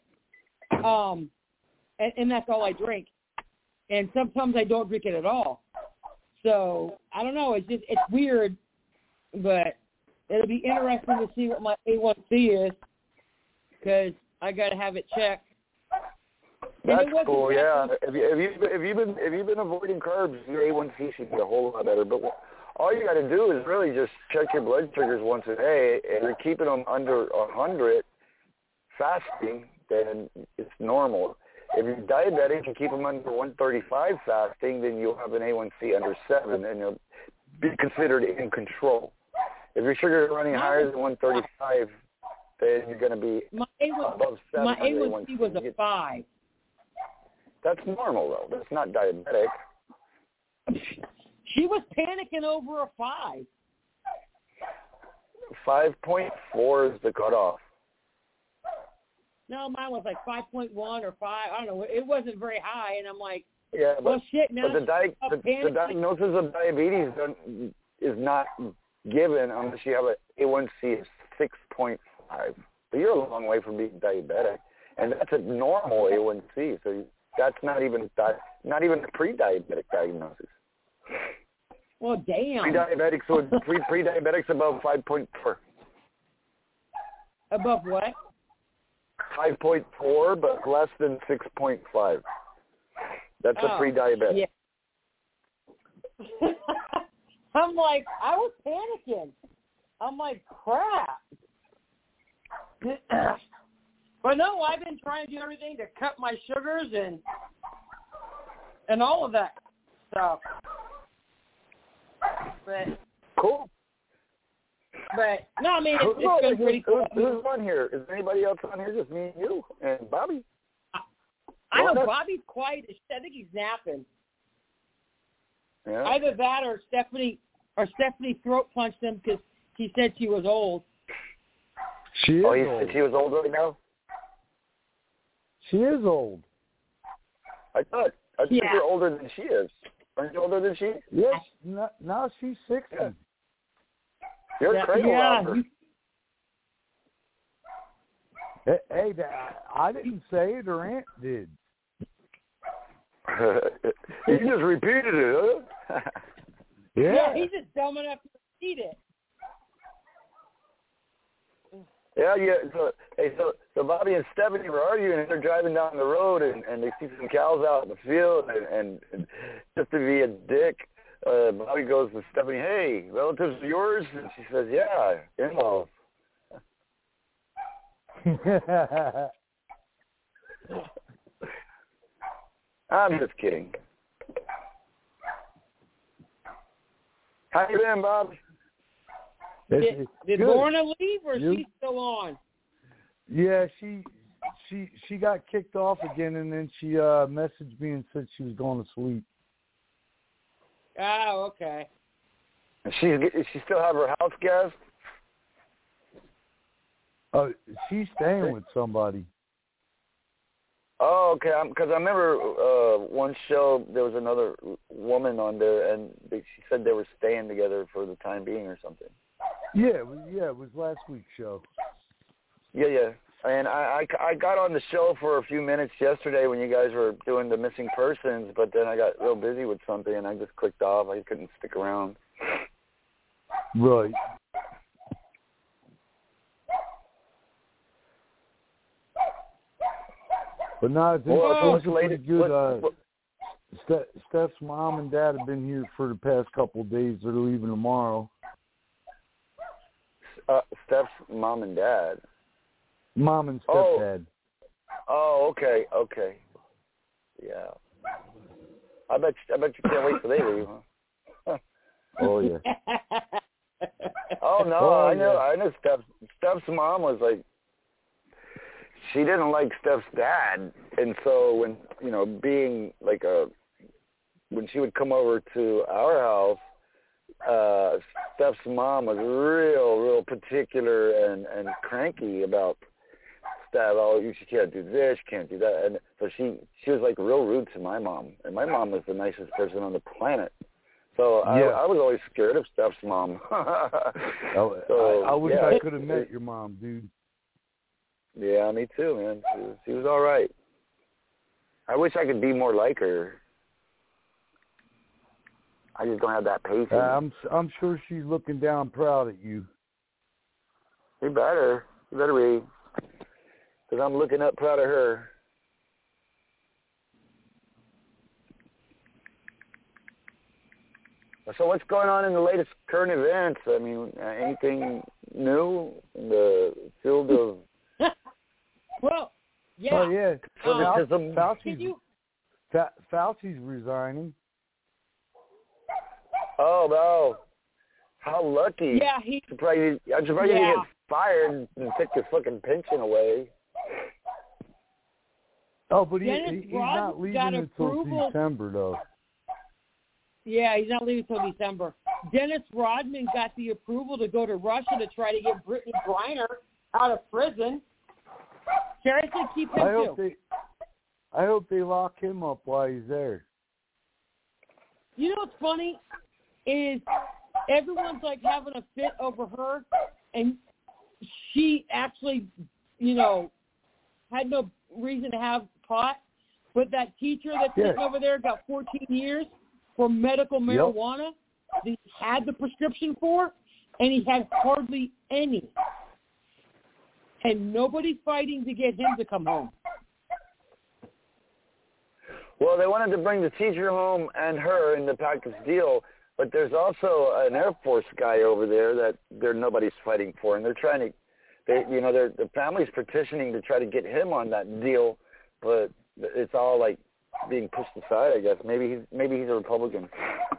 And that's all I drink. And sometimes I don't drink it at all. So I don't know. It's weird, but it'll be interesting to see what my A1C is because I got to have it checked. That's cool. Yeah. If you've been avoiding carbs, your A1C should be a whole lot better. But all you got to do is really just check your blood sugars once a day, and you're keeping them under 100 fasting, then it's normal. If you're diabetic, you keep them under 135 fasting, then you'll have an A1C under 7, and you'll be considered in control. If your sugar is running higher than 135, then you're going to be above 7. My A1C was a 5. That's normal, though. That's not diabetic. She was panicking over a 5. 5.4 is the cutoff. No, mine was like 5.1 or 5. I don't know. It wasn't very high, and I'm like, yeah, well, shit. Now but the diagnosis of diabetes is not given unless you have an A1C of 6.5. But you're a long way from being diabetic, and that's a normal A1C. So that's not even a pre-diabetic diagnosis. Well, damn. Pre-diabetics above 5.4. Above what? 5.4, but less than 6.5. That's a pre-diabetic. Yeah. I'm like, I was panicking. I'm like, crap. But no, I've been trying to do everything to cut my sugars and all of that stuff. But cool. But no, I mean it's been pretty cool. Who's on here? Is anybody else on here? Just me and you and Bobby. I know Bobby's quiet. I think he's napping. Yeah. Either that or Stephanie throat punched him because he said she was old. She is old. She was old right now? She is old. I think you're older than she is. Aren't you older than she? Yes. Now she's 60. Yeah. You're crazy. Yeah. Hey, I didn't say it. Her aunt did. You just repeated it, huh? Yeah, he's just dumb enough to repeat it. Yeah. So Bobby and Stephanie were arguing, and they're driving down the road, and they see some cows out in the field, and just to be a dick, Bobby goes to Stephanie, "Hey, relatives of yours?" And she says, "Yeah, in-laws." I'm just kidding. How you been, Bob? Did Lorna leave, or is she still on? Yeah, she got kicked off again, and then she messaged me and said she was going to sleep. Oh, okay. She still have her house guest? Oh, she's staying with somebody. Oh, okay. Because I remember one show there was another woman on there, and she said they were staying together for the time being or something. Yeah, it was last week's show. Yeah. And I got on the show for a few minutes yesterday when you guys were doing the missing persons, but then I got real busy with something, and I just clicked off. I couldn't stick around. Right. But no, things are pretty good. Steph's mom and dad have been here for the past couple of days. They're leaving tomorrow. Steph's mom and dad? Mom and stepdad. Oh, okay. Yeah. I bet you can't wait till they leave, huh? Oh, yeah. Oh, no, I know Steph's mom was like, she didn't like Steph's dad, and so when, being like when she would come over to our house, Steph's mom was real particular and cranky about Steph. Oh, you can't do this, you can't do that, and so she was like real rude to my mom, and my mom was the nicest person on the planet. So yeah. I was always scared of Steph's mom. I wish I could have met your mom, dude. Yeah, me too, man. She was all right. I wish I could be more like her. I just don't have that patience. I'm sure she's looking down proud at you. You better be, because I'm looking up proud of her. So what's going on in the latest current events? I mean, anything new in the field of... Well, yeah. Oh, yeah. Fauci's resigning. Oh, no. How lucky. Yeah, I'm surprised he didn't get fired and take his fucking pension away. Oh, but he's not leaving until December, though. Yeah, he's not leaving until December. Dennis Rodman got the approval to go to Russia to try to get Brittany Griner out of prison. Seriously, keep him too. I hope they lock him up while he's there. You know what's funny is everyone's like having a fit over her, and she actually, had no reason to have pot. But that teacher that's sitting over there got 14 years for medical marijuana that he had the prescription for, and he had hardly any. And nobody's fighting to get him to come home. Well, they wanted to bring the teacher home and her in the package deal, but there's also an Air Force guy over there that nobody's fighting for, and they're trying to, the family's petitioning to try to get him on that deal, but it's all like being pushed aside, I guess. Maybe he's a Republican.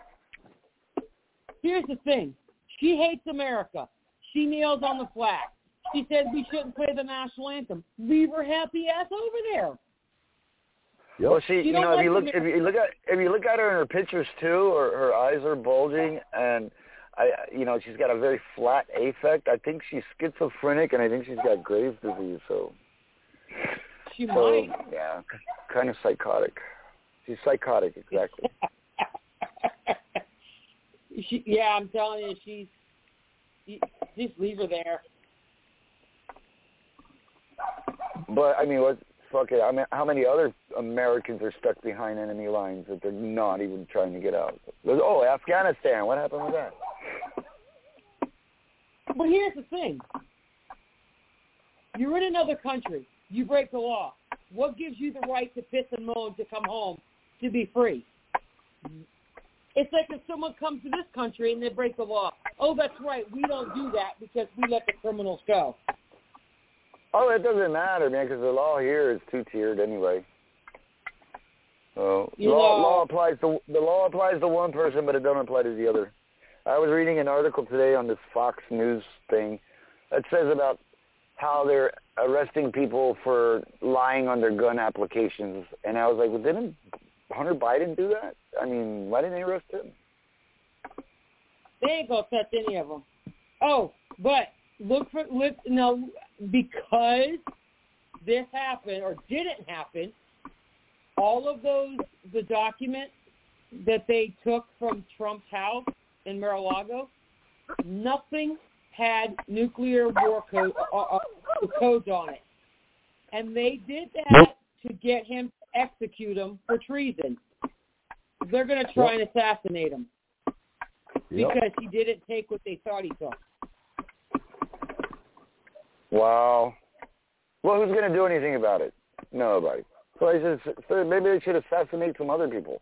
Here's the thing. She hates America. She kneels on the flag. She said we shouldn't play the national anthem. Leave her happy ass over there. Yep. Well, if you look at her in her pictures too, her eyes are bulging, and she's got a very flat affect. I think she's schizophrenic, and I think she's got Graves' disease. So she might. Yeah, kind of psychotic. She's psychotic, exactly. I'm telling you, just leave her there. But I mean, how many other Americans are stuck behind enemy lines that they're not even trying to get out? Oh, Afghanistan. What happened with that? But here's the thing. You're in another country. You break the law. What gives you the right to piss and moan to come home to be free? It's like if someone comes to this country and they break the law. Oh, that's right. We don't do that because we let the criminals go. Oh, it doesn't matter, man, because the law here is two-tiered anyway. So the law applies to one person, but it doesn't apply to the other. I was reading an article today on this Fox News thing that says about how they're arresting people for lying on their gun applications, and I was like, well, didn't Hunter Biden do that? I mean, why didn't they arrest him? They ain't gonna touch any of them. Oh, but because this happened or didn't happen, all of the documents that they took from Trump's house in Mar-a-Lago, nothing had nuclear war codes on it. And they did that to get him to execute him for treason. They're going to try and assassinate him because he didn't take what they thought he took. Wow. Well, who's going to do anything about it? Nobody. So maybe they should assassinate some other people.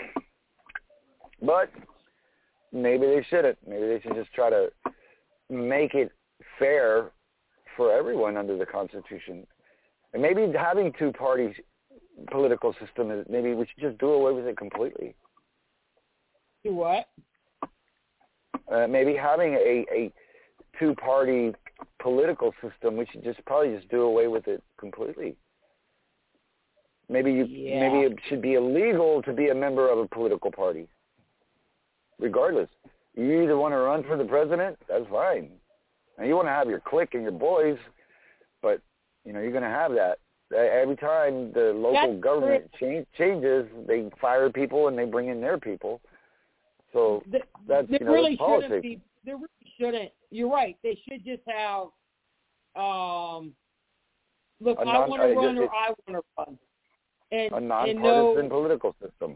But maybe they shouldn't. Maybe they should just try to make it fair for everyone under the Constitution. And maybe having two-party political system is maybe we should just do away with it completely. Do what? Maybe having a two-party political system, we should probably do away with it completely. Maybe it should be illegal to be a member of a political party. Regardless, you either want to run for the president, that's fine. And you want to have your clique and your boys, but you're going to have that. Every time the local government changes, they fire people and they bring in their people. So that's really politics. Shouldn't be. There really shouldn't. You're right. They should just have. Look, I want to run or I want to run. And, a nonpartisan political system.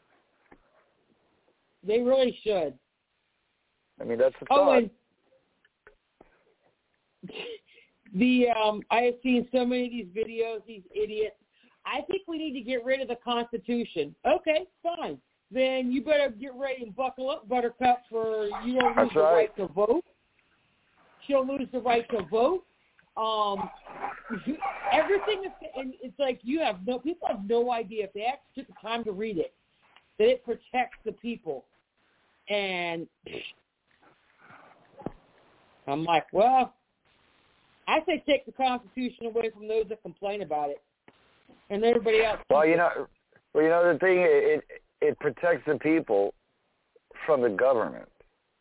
They really should. I mean, that's the thought. And I have seen so many of these videos, these idiots. I think we need to get rid of the Constitution. Okay, fine. Then you better get ready and buckle up, Buttercup, for you don't lose the right to vote. She'll lose the right to vote. Everything is, and it's like people have no idea if they actually took the time to read it, that it protects the people. And I'm like, well, I say take the Constitution away from those that complain about it, and everybody else. Well, the thing, it protects the people from the government.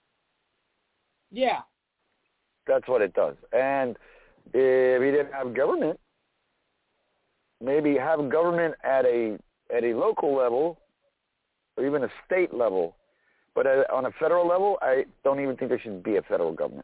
Yeah. That's what it does. And if you didn't have government, maybe have government at a local level or even a state level. But on a federal level, I don't even think there should be a federal government.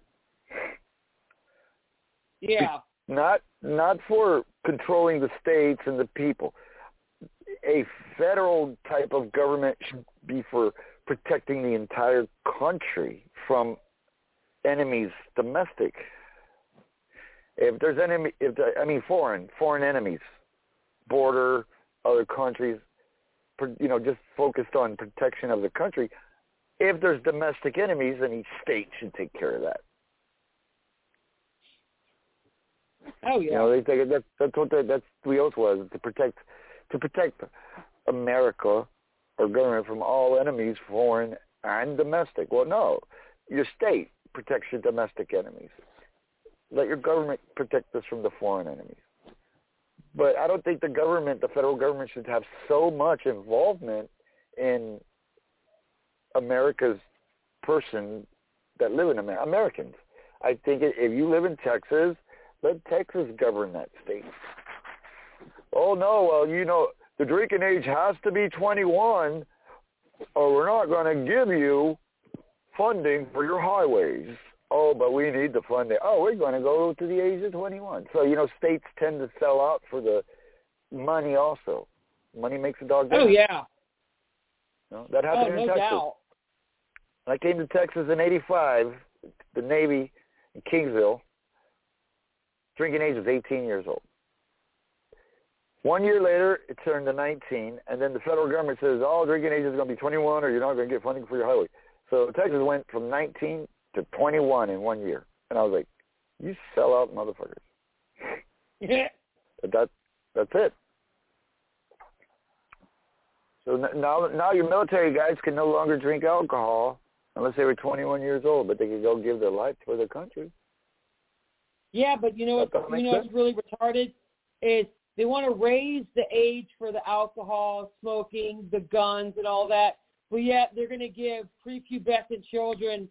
Yeah. Not for controlling the states and the people. A federal type of government should be for protecting the entire country from enemies, domestic. If there's foreign enemies, border, other countries, just focused on protection of the country. If there's domestic enemies, then each state should take care of that. Oh yeah. That's what the oath was, to protect America or government from all enemies, foreign and domestic. Well, no, your state protects your domestic enemies. Let your government protect us from the foreign enemies. But I don't think the federal government should have so much involvement in America's person that live in Americans. I think if you live in Texas, let Texas govern that state. Oh, no, well, the drinking age has to be 21 or we're not going to give you funding for your highways. Oh, but we need the funding. Oh, we're going to go to the age of 21. So, states tend to sell out for the money also. Money makes a dog dance. Oh, yeah. That happened in Texas. Doubt. I came to Texas in '85, the Navy in Kingsville. drinking age was 18 years old. 1 year later, it turned to 19, and then the federal government says, drinking age is going to be 21 or you're not going to get funding for your highway. So Texas went from 19 to 21 in 1 year. And I was like, you sell out motherfuckers. Yeah. That's it. So now your military guys can no longer drink alcohol unless they were 21 years old, but they could go give their life for their country. Yeah, but you know what's really retarded is they want to raise the age for the alcohol, smoking, the guns, and all that, but yet they're going to give prepubescent children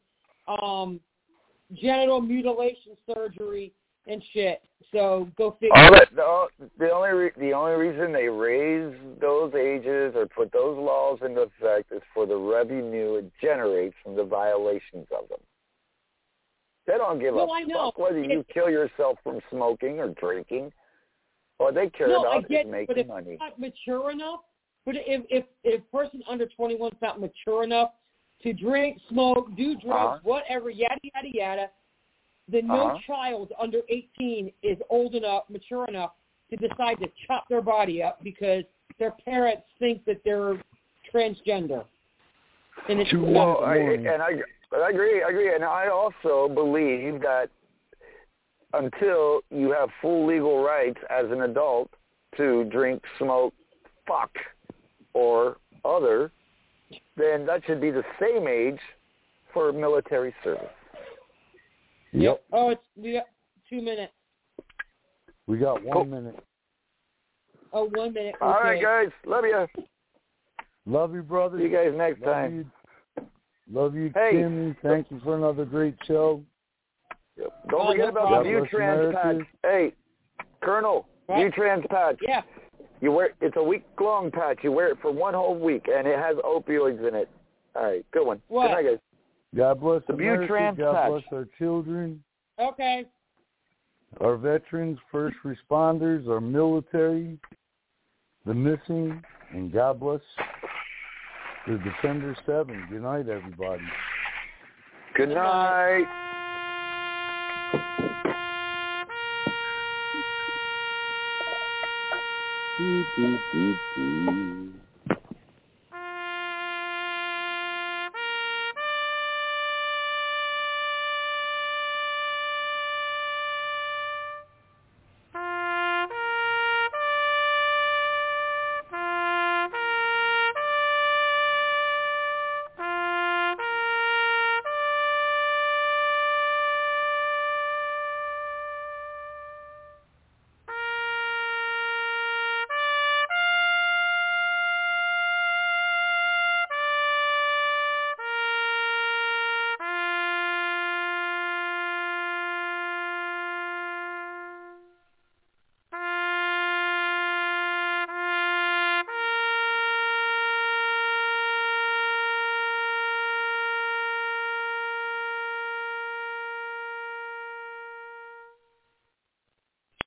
genital mutilation surgery and shit. So go figure. The only reason they raise those ages or put those laws into effect is for the revenue it generates from the violations of them. They don't give a fuck whether you kill yourself from smoking or drinking. All they care about is making money. Not mature enough, but if a person under 21 is not mature enough to drink, smoke, do drugs, whatever, yada, yada, yada, then no child under 18 is old enough, mature enough to decide to chop their body up because their parents think that they're transgender. And it's I agree. And I also believe that until you have full legal rights as an adult to drink, smoke, fuck, or other, then that should be the same age for military service. Yep. Oh, we got 2 minutes. We got 1 minute. Oh, 1 minute. Okay. All right, guys. Love you. Love you, brother. See you guys next time. Love you, Timmy. Thank you for another great show. Yep. Don't forget about the ViewTrans patch. Hey, Colonel, ViewTrans patch. Yeah. It's a week-long patch. You wear it for 1 whole week, and it has opioids in it. All right, good one. What? Good night, guys. God bless the America. ViewTrans God patch. bless our children. Okay. Our veterans, first responders, our military, the missing, and God bless the Defender 7. Good night, everybody. Good night. Do, do, do, do.